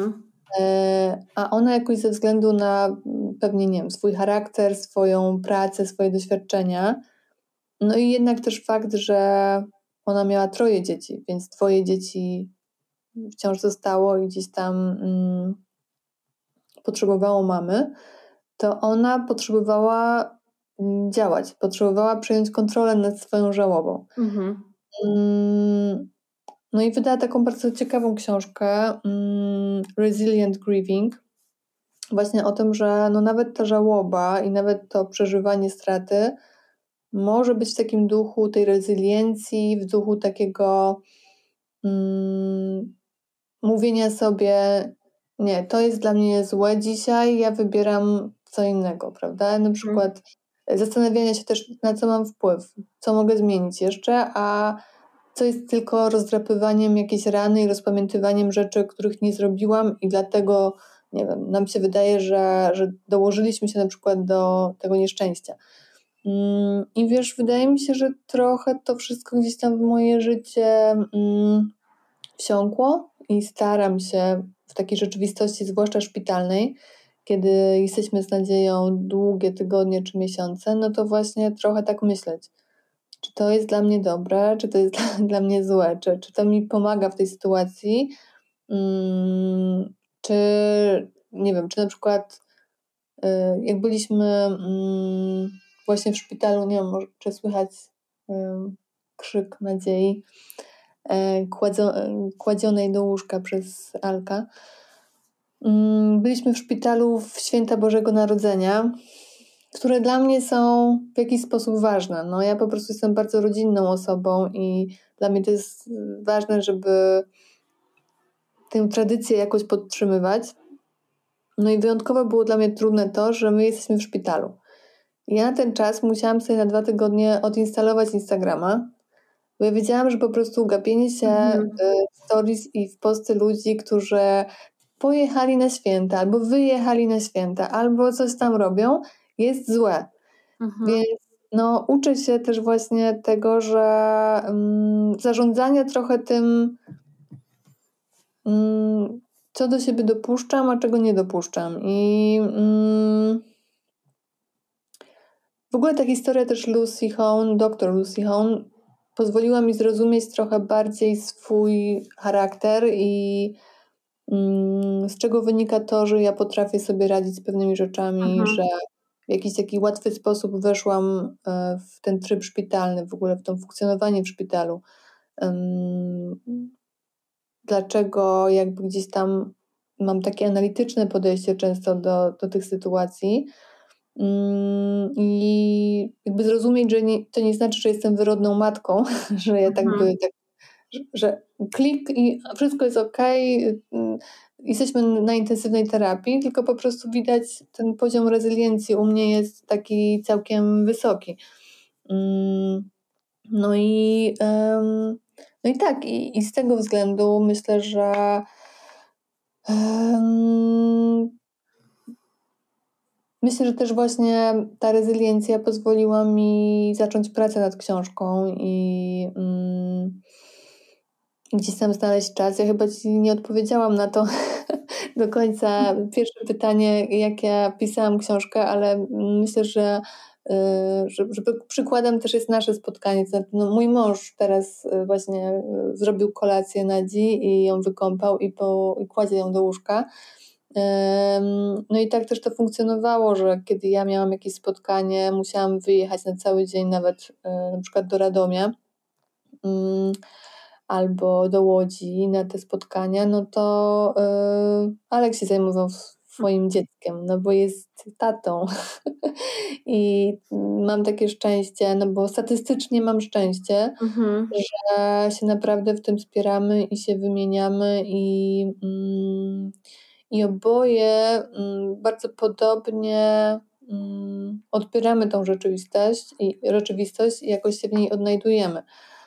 A ona jakoś ze względu na pewnie, nie wiem, swój charakter, swoją pracę, swoje doświadczenia, no i jednak też fakt, że ona miała 3 dzieci, więc 2 dzieci wciąż zostało i gdzieś tam potrzebowało mamy, to ona potrzebowała działać, potrzebowała przejąć kontrolę nad swoją żałobą. No i wydała taką bardzo ciekawą książkę Resilient Grieving, właśnie o tym, że nawet ta żałoba i nawet to przeżywanie straty może być w takim duchu tej rezyliencji, w duchu takiego mówienia sobie, nie, to jest dla mnie złe dzisiaj, ja wybieram co innego, prawda? Na przykład zastanawiania się też, na co mam wpływ, co mogę zmienić jeszcze, a co jest tylko rozdrapywaniem jakiejś rany i rozpamiętywaniem rzeczy, których nie zrobiłam i dlatego, nie wiem, nam się wydaje, że dołożyliśmy się na przykład do tego nieszczęścia. I wiesz, wydaje mi się, że trochę to wszystko gdzieś tam w moje życie wsiąkło i staram się w takiej rzeczywistości, zwłaszcza szpitalnej, kiedy jesteśmy z nadzieją długie tygodnie czy miesiące, no to właśnie trochę tak myśleć. Czy to jest dla mnie dobre, czy to jest dla mnie złe, czy to mi pomaga w tej sytuacji, czy nie wiem, czy na przykład jak byliśmy właśnie w szpitalu, nie wiem, może czy słychać krzyk nadziei kładzionej do łóżka przez Alka. Byliśmy w szpitalu w święta Bożego Narodzenia, które dla mnie są w jakiś sposób ważne. No, ja po prostu jestem bardzo rodzinną osobą i dla mnie to jest ważne, żeby tę tradycję jakoś podtrzymywać. No i wyjątkowo było dla mnie trudne to, że my jesteśmy w szpitalu. Ja na ten czas musiałam sobie na 2 tygodnie odinstalować Instagrama, bo ja wiedziałam, że po prostu gapienie się w stories i w posty ludzi, którzy pojechali na święta, albo wyjechali na święta, albo coś tam robią, jest złe. Więc uczę się też właśnie tego, że zarządzania trochę tym, co do siebie dopuszczam, a czego nie dopuszczam. I w ogóle ta historia też Lucy Hone, dr Lucy Hone, pozwoliła mi zrozumieć trochę bardziej swój charakter i z czego wynika to, że ja potrafię sobie radzić z pewnymi rzeczami, że w jakiś taki łatwy sposób weszłam w ten tryb szpitalny, w ogóle w to funkcjonowanie w szpitalu. dlaczego jakby gdzieś tam mam takie analityczne podejście często do tych sytuacji. I jakby zrozumieć, że to nie znaczy, że jestem wyrodną matką, że ja że klik i wszystko jest okej, jesteśmy na intensywnej terapii, tylko po prostu widać ten poziom rezyliencji u mnie jest taki całkiem wysoki. No i tak, i z tego względu myślę, że myślę, że też właśnie ta rezyliencja pozwoliła mi zacząć pracę nad książką i gdzieś tam znaleźć czas. Ja chyba Ci nie odpowiedziałam na to do końca. Pierwsze pytanie, jak ja pisałam książkę, ale myślę, że przykładem też jest nasze spotkanie. To znaczy, no, mój mąż teraz właśnie zrobił kolację Nadzi i ją wykąpał i kładzie ją do łóżka. No i tak też to funkcjonowało, że kiedy ja miałam jakieś spotkanie, musiałam wyjechać na cały dzień nawet na przykład do Radomia albo do Łodzi na te spotkania, no to Alek się zajmował swoim dzieckiem, no bo jest tatą i mam takie szczęście, no bo statystycznie mam szczęście, że się naprawdę w tym wspieramy i się wymieniamy i oboje bardzo podobnie odbieramy tą rzeczywistość i jakoś się w niej odnajdujemy.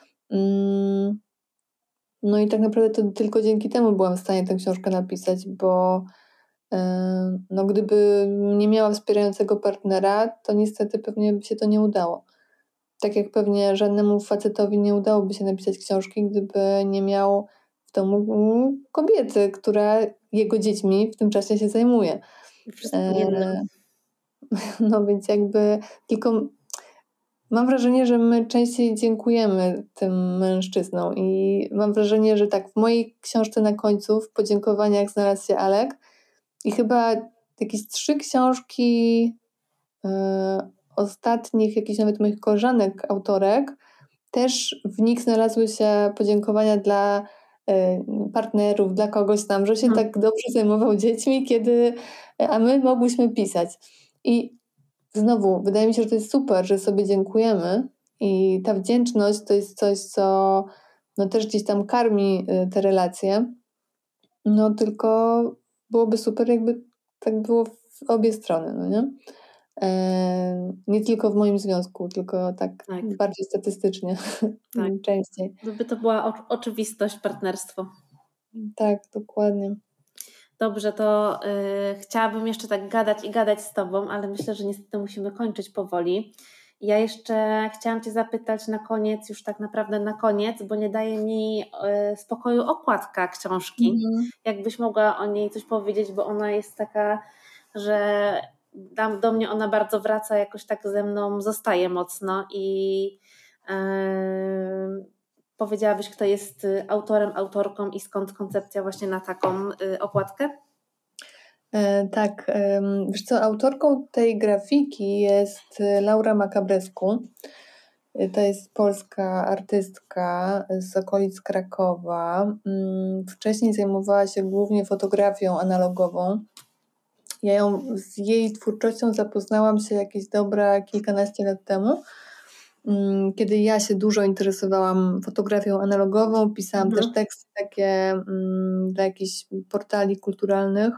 No i tak naprawdę to tylko dzięki temu byłam w stanie tę książkę napisać, bo no gdyby nie miała wspierającego partnera, to niestety pewnie by się to nie udało. Tak jak pewnie żadnemu facetowi nie udałoby się napisać książki, gdyby nie miał w domu kobiety, która jego dziećmi w tym czasie się zajmuje. Wszystkim innym. No więc jakby tylko mam wrażenie, że my częściej dziękujemy tym mężczyznom i mam wrażenie, że tak w mojej książce na końcu w podziękowaniach znalazł się Alek i chyba jakieś 3 książki ostatnich, jakichś nawet moich koleżanek, autorek, też w nich znalazły się podziękowania dla partnerów, dla kogoś tam, że się tak dobrze zajmował dziećmi, a my mogłyśmy pisać. I znowu, wydaje mi się, że to jest super, że sobie dziękujemy i ta wdzięczność to jest coś, co no też gdzieś tam karmi te relacje. No tylko byłoby super, jakby tak było w obie strony, no nie? Nie tylko w moim związku, tylko tak. Bardziej statystycznie, częściej. Gdyby to była oczywistość, partnerstwo. Tak, dokładnie. Dobrze, to chciałabym jeszcze tak gadać z Tobą, ale myślę, że niestety musimy kończyć powoli. Ja jeszcze chciałam Cię zapytać na koniec, już tak naprawdę na koniec, bo nie daje mi spokoju okładka książki. Jakbyś mogła o niej coś powiedzieć, bo ona jest taka, że do mnie ona bardzo wraca, jakoś tak ze mną zostaje mocno i powiedziałabyś, kto jest autorem, autorką i skąd koncepcja właśnie na taką okładkę? Tak, wiesz co, autorką tej grafiki jest Laura Makabrescu. To jest polska artystka z okolic Krakowa. Wcześniej zajmowała się głównie fotografią analogową. Ja z jej twórczością zapoznałam się jakieś dobre kilkanaście lat temu, kiedy ja się dużo interesowałam fotografią analogową, pisałam też teksty takie dla jakichś portali kulturalnych.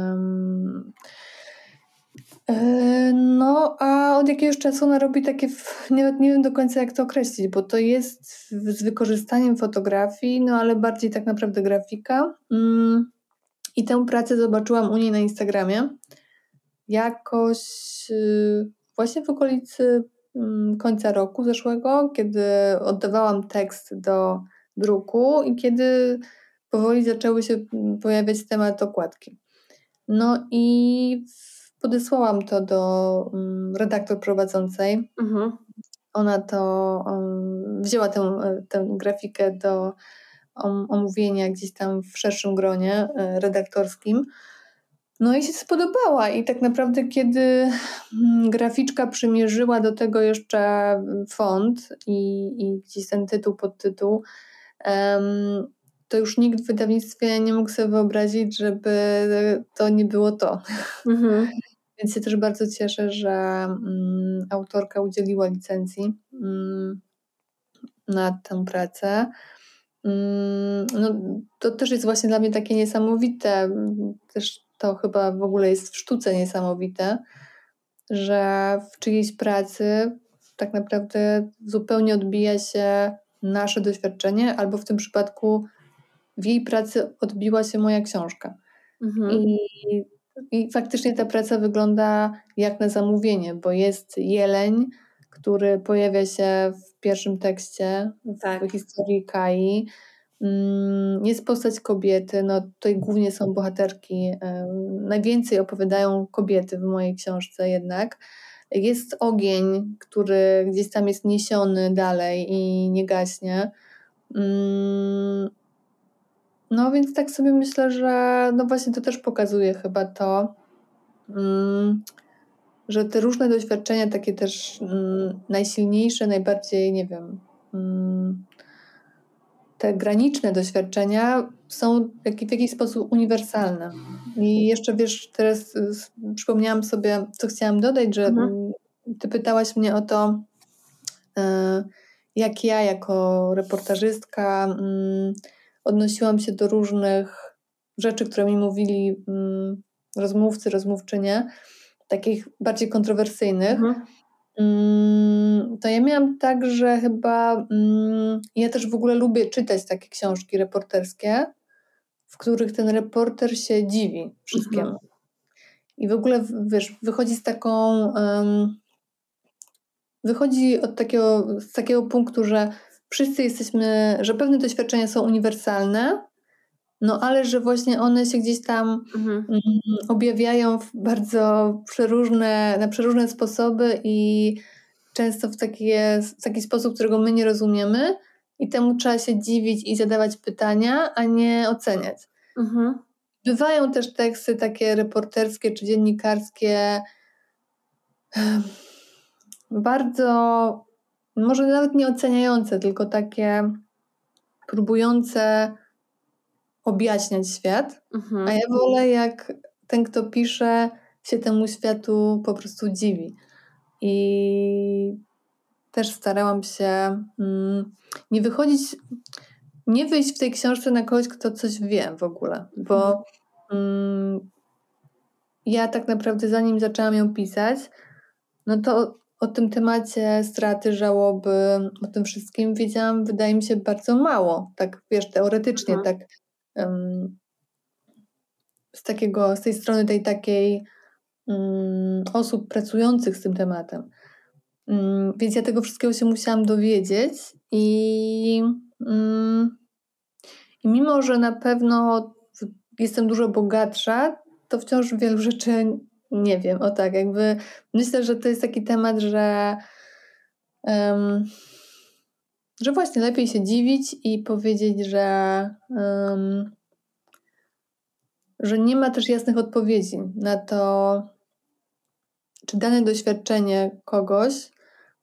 No, a od jakiegoś czasu ona robi takie, nawet nie wiem do końca jak to określić, bo to jest z wykorzystaniem fotografii, no ale bardziej tak naprawdę grafika. I tę pracę zobaczyłam u niej na Instagramie jakoś właśnie w okolicy końca roku zeszłego, kiedy oddawałam tekst do druku i kiedy powoli zaczęły się pojawiać temat okładki. No i podesłałam to do redaktor prowadzącej. Ona to wzięła tę grafikę do omówienia gdzieś tam w szerszym gronie redaktorskim. No i się spodobała i tak naprawdę kiedy graficzka przymierzyła do tego jeszcze font i gdzieś ten tytuł, podtytuł, to już nikt w wydawnictwie nie mógł sobie wyobrazić, żeby to nie było to. Więc się też bardzo cieszę, że autorka udzieliła licencji na tę pracę. No, to też jest właśnie dla mnie takie niesamowite, też to chyba w ogóle jest w sztuce niesamowite, że w czyjejś pracy tak naprawdę zupełnie odbija się nasze doświadczenie, albo w tym przypadku w jej pracy odbiła się moja książka. I faktycznie ta praca wygląda jak na zamówienie, bo jest jeleń, który pojawia się w pierwszym tekście, w historii Kai. Jest postać kobiety, no tutaj głównie są bohaterki, najwięcej opowiadają kobiety w mojej książce jednak. Jest ogień, który gdzieś tam jest niesiony dalej i nie gaśnie. No więc tak sobie myślę, że no właśnie to też pokazuje chyba to, że te różne doświadczenia, takie też najsilniejsze, najbardziej, nie wiem, te graniczne doświadczenia są w jakiś sposób uniwersalne. I jeszcze wiesz, teraz przypomniałam sobie, co chciałam dodać, że ty pytałaś mnie o to, jak ja jako reportażystka odnosiłam się do różnych rzeczy, które mi mówili rozmówcy, rozmówczynie, takich bardziej kontrowersyjnych. To ja miałam tak, że chyba ja też w ogóle lubię czytać takie książki reporterskie, w których ten reporter się dziwi wszystkiemu. I w ogóle, wiesz, wychodzi z takiego punktu, że wszyscy jesteśmy, że pewne doświadczenia są uniwersalne, no ale że właśnie one się gdzieś tam objawiają w bardzo na przeróżne sposoby i często w taki sposób, którego my nie rozumiemy, i temu trzeba się dziwić i zadawać pytania, a nie oceniać. Bywają też teksty takie reporterskie czy dziennikarskie, bardzo, może nawet nie oceniające, tylko takie próbujące objaśniać świat, a ja wolę, jak ten, kto pisze, się temu światu po prostu dziwi. I też starałam się nie wyjść w tej książce na kogoś, kto coś wie w ogóle, bo ja tak naprawdę, zanim zaczęłam ją pisać, no to o tym temacie straty, żałoby, o tym wszystkim wiedziałam, wydaje mi się, bardzo mało. Tak, wiesz, teoretycznie, tak z tej strony tej takiej osób pracujących z tym tematem. Więc ja tego wszystkiego się musiałam dowiedzieć i mimo, że na pewno jestem dużo bogatsza, to wciąż wielu rzeczy nie wiem. O tak, jakby myślę, że to jest taki temat, że właśnie lepiej się dziwić i powiedzieć, że nie ma też jasnych odpowiedzi na to, czy dane doświadczenie kogoś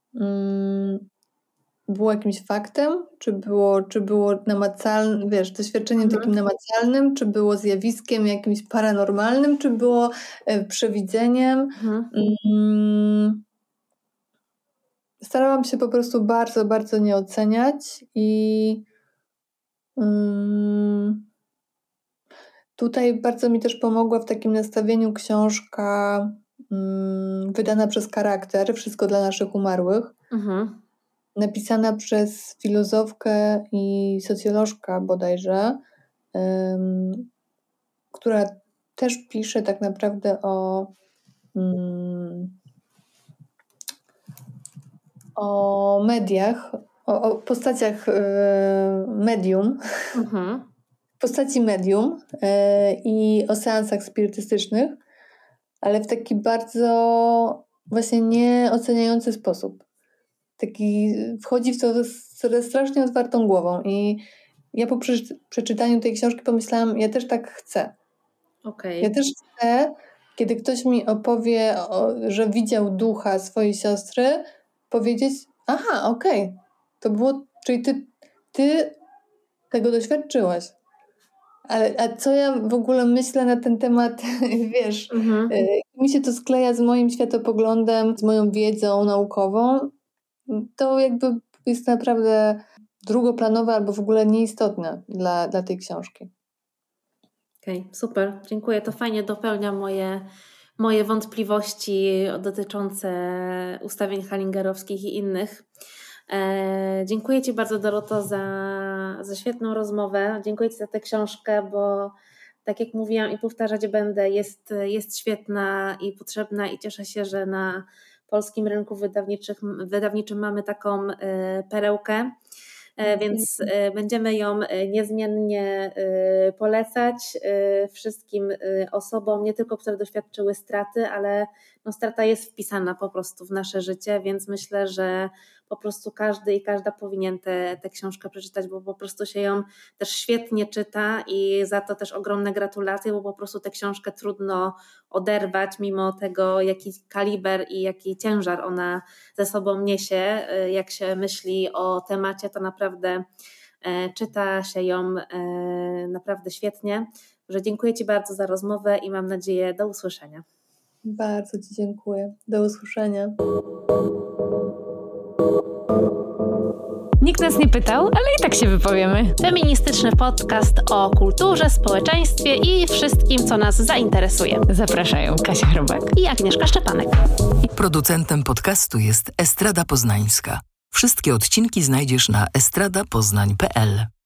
było jakimś faktem, czy było namacalnym, wiesz, doświadczeniem takim namacalnym, czy było zjawiskiem jakimś paranormalnym, czy było przewidzeniem. Starałam się po prostu bardzo, bardzo nie oceniać i tutaj bardzo mi też pomogła w takim nastawieniu książka wydana przez Charakter, Wszystko dla naszych umarłych, napisana przez filozofkę i socjolożkę bodajże, która też pisze tak naprawdę o mediach, o postaciach medium, postaci medium i o seansach spirytystycznych, ale w taki bardzo właśnie nieoceniający sposób. Wchodzi w to ze strasznie otwartą głową i ja po przeczytaniu tej książki pomyślałam, ja też tak chcę. Ja też chcę, kiedy ktoś mi opowie, że widział ducha swojej siostry, powiedzieć, aha, okej, to było, czyli ty tego doświadczyłaś. A co ja w ogóle myślę na ten temat, wiesz, mi się to skleja z moim światopoglądem, z moją wiedzą naukową, to jakby jest naprawdę drugoplanowe albo w ogóle nieistotne dla tej książki. Okej, super, dziękuję. To fajnie dopełnia moje wątpliwości dotyczące ustawień hallingerowskich i innych. Dziękuję Ci bardzo, Doroto, za świetną rozmowę. Dziękuję Ci za tę książkę, bo tak jak mówiłam i powtarzać będę, jest świetna i potrzebna i cieszę się, że na polskim rynku wydawniczym mamy taką perełkę, więc będziemy ją niezmiennie polecać wszystkim osobom, nie tylko które doświadczyły straty, ale strata jest wpisana po prostu w nasze życie, więc myślę, że po prostu każdy i każda powinien tę książkę przeczytać, bo po prostu się ją też świetnie czyta i za to też ogromne gratulacje, bo po prostu tę książkę trudno oderwać, mimo tego, jaki kaliber i jaki ciężar ona ze sobą niesie. Jak się myśli o temacie, to naprawdę czyta się ją naprawdę świetnie. Że dziękuję Ci bardzo za rozmowę i mam nadzieję do usłyszenia. Bardzo Ci dziękuję. Do usłyszenia. Nikt nas nie pytał, ale i tak się wypowiemy. Feministyczny podcast o kulturze, społeczeństwie i wszystkim, co nas zainteresuje. Zapraszają Kasia Chrobak I Agnieszka Szczepanek. Producentem podcastu jest Estrada Poznańska. Wszystkie odcinki znajdziesz na estradapoznań.pl.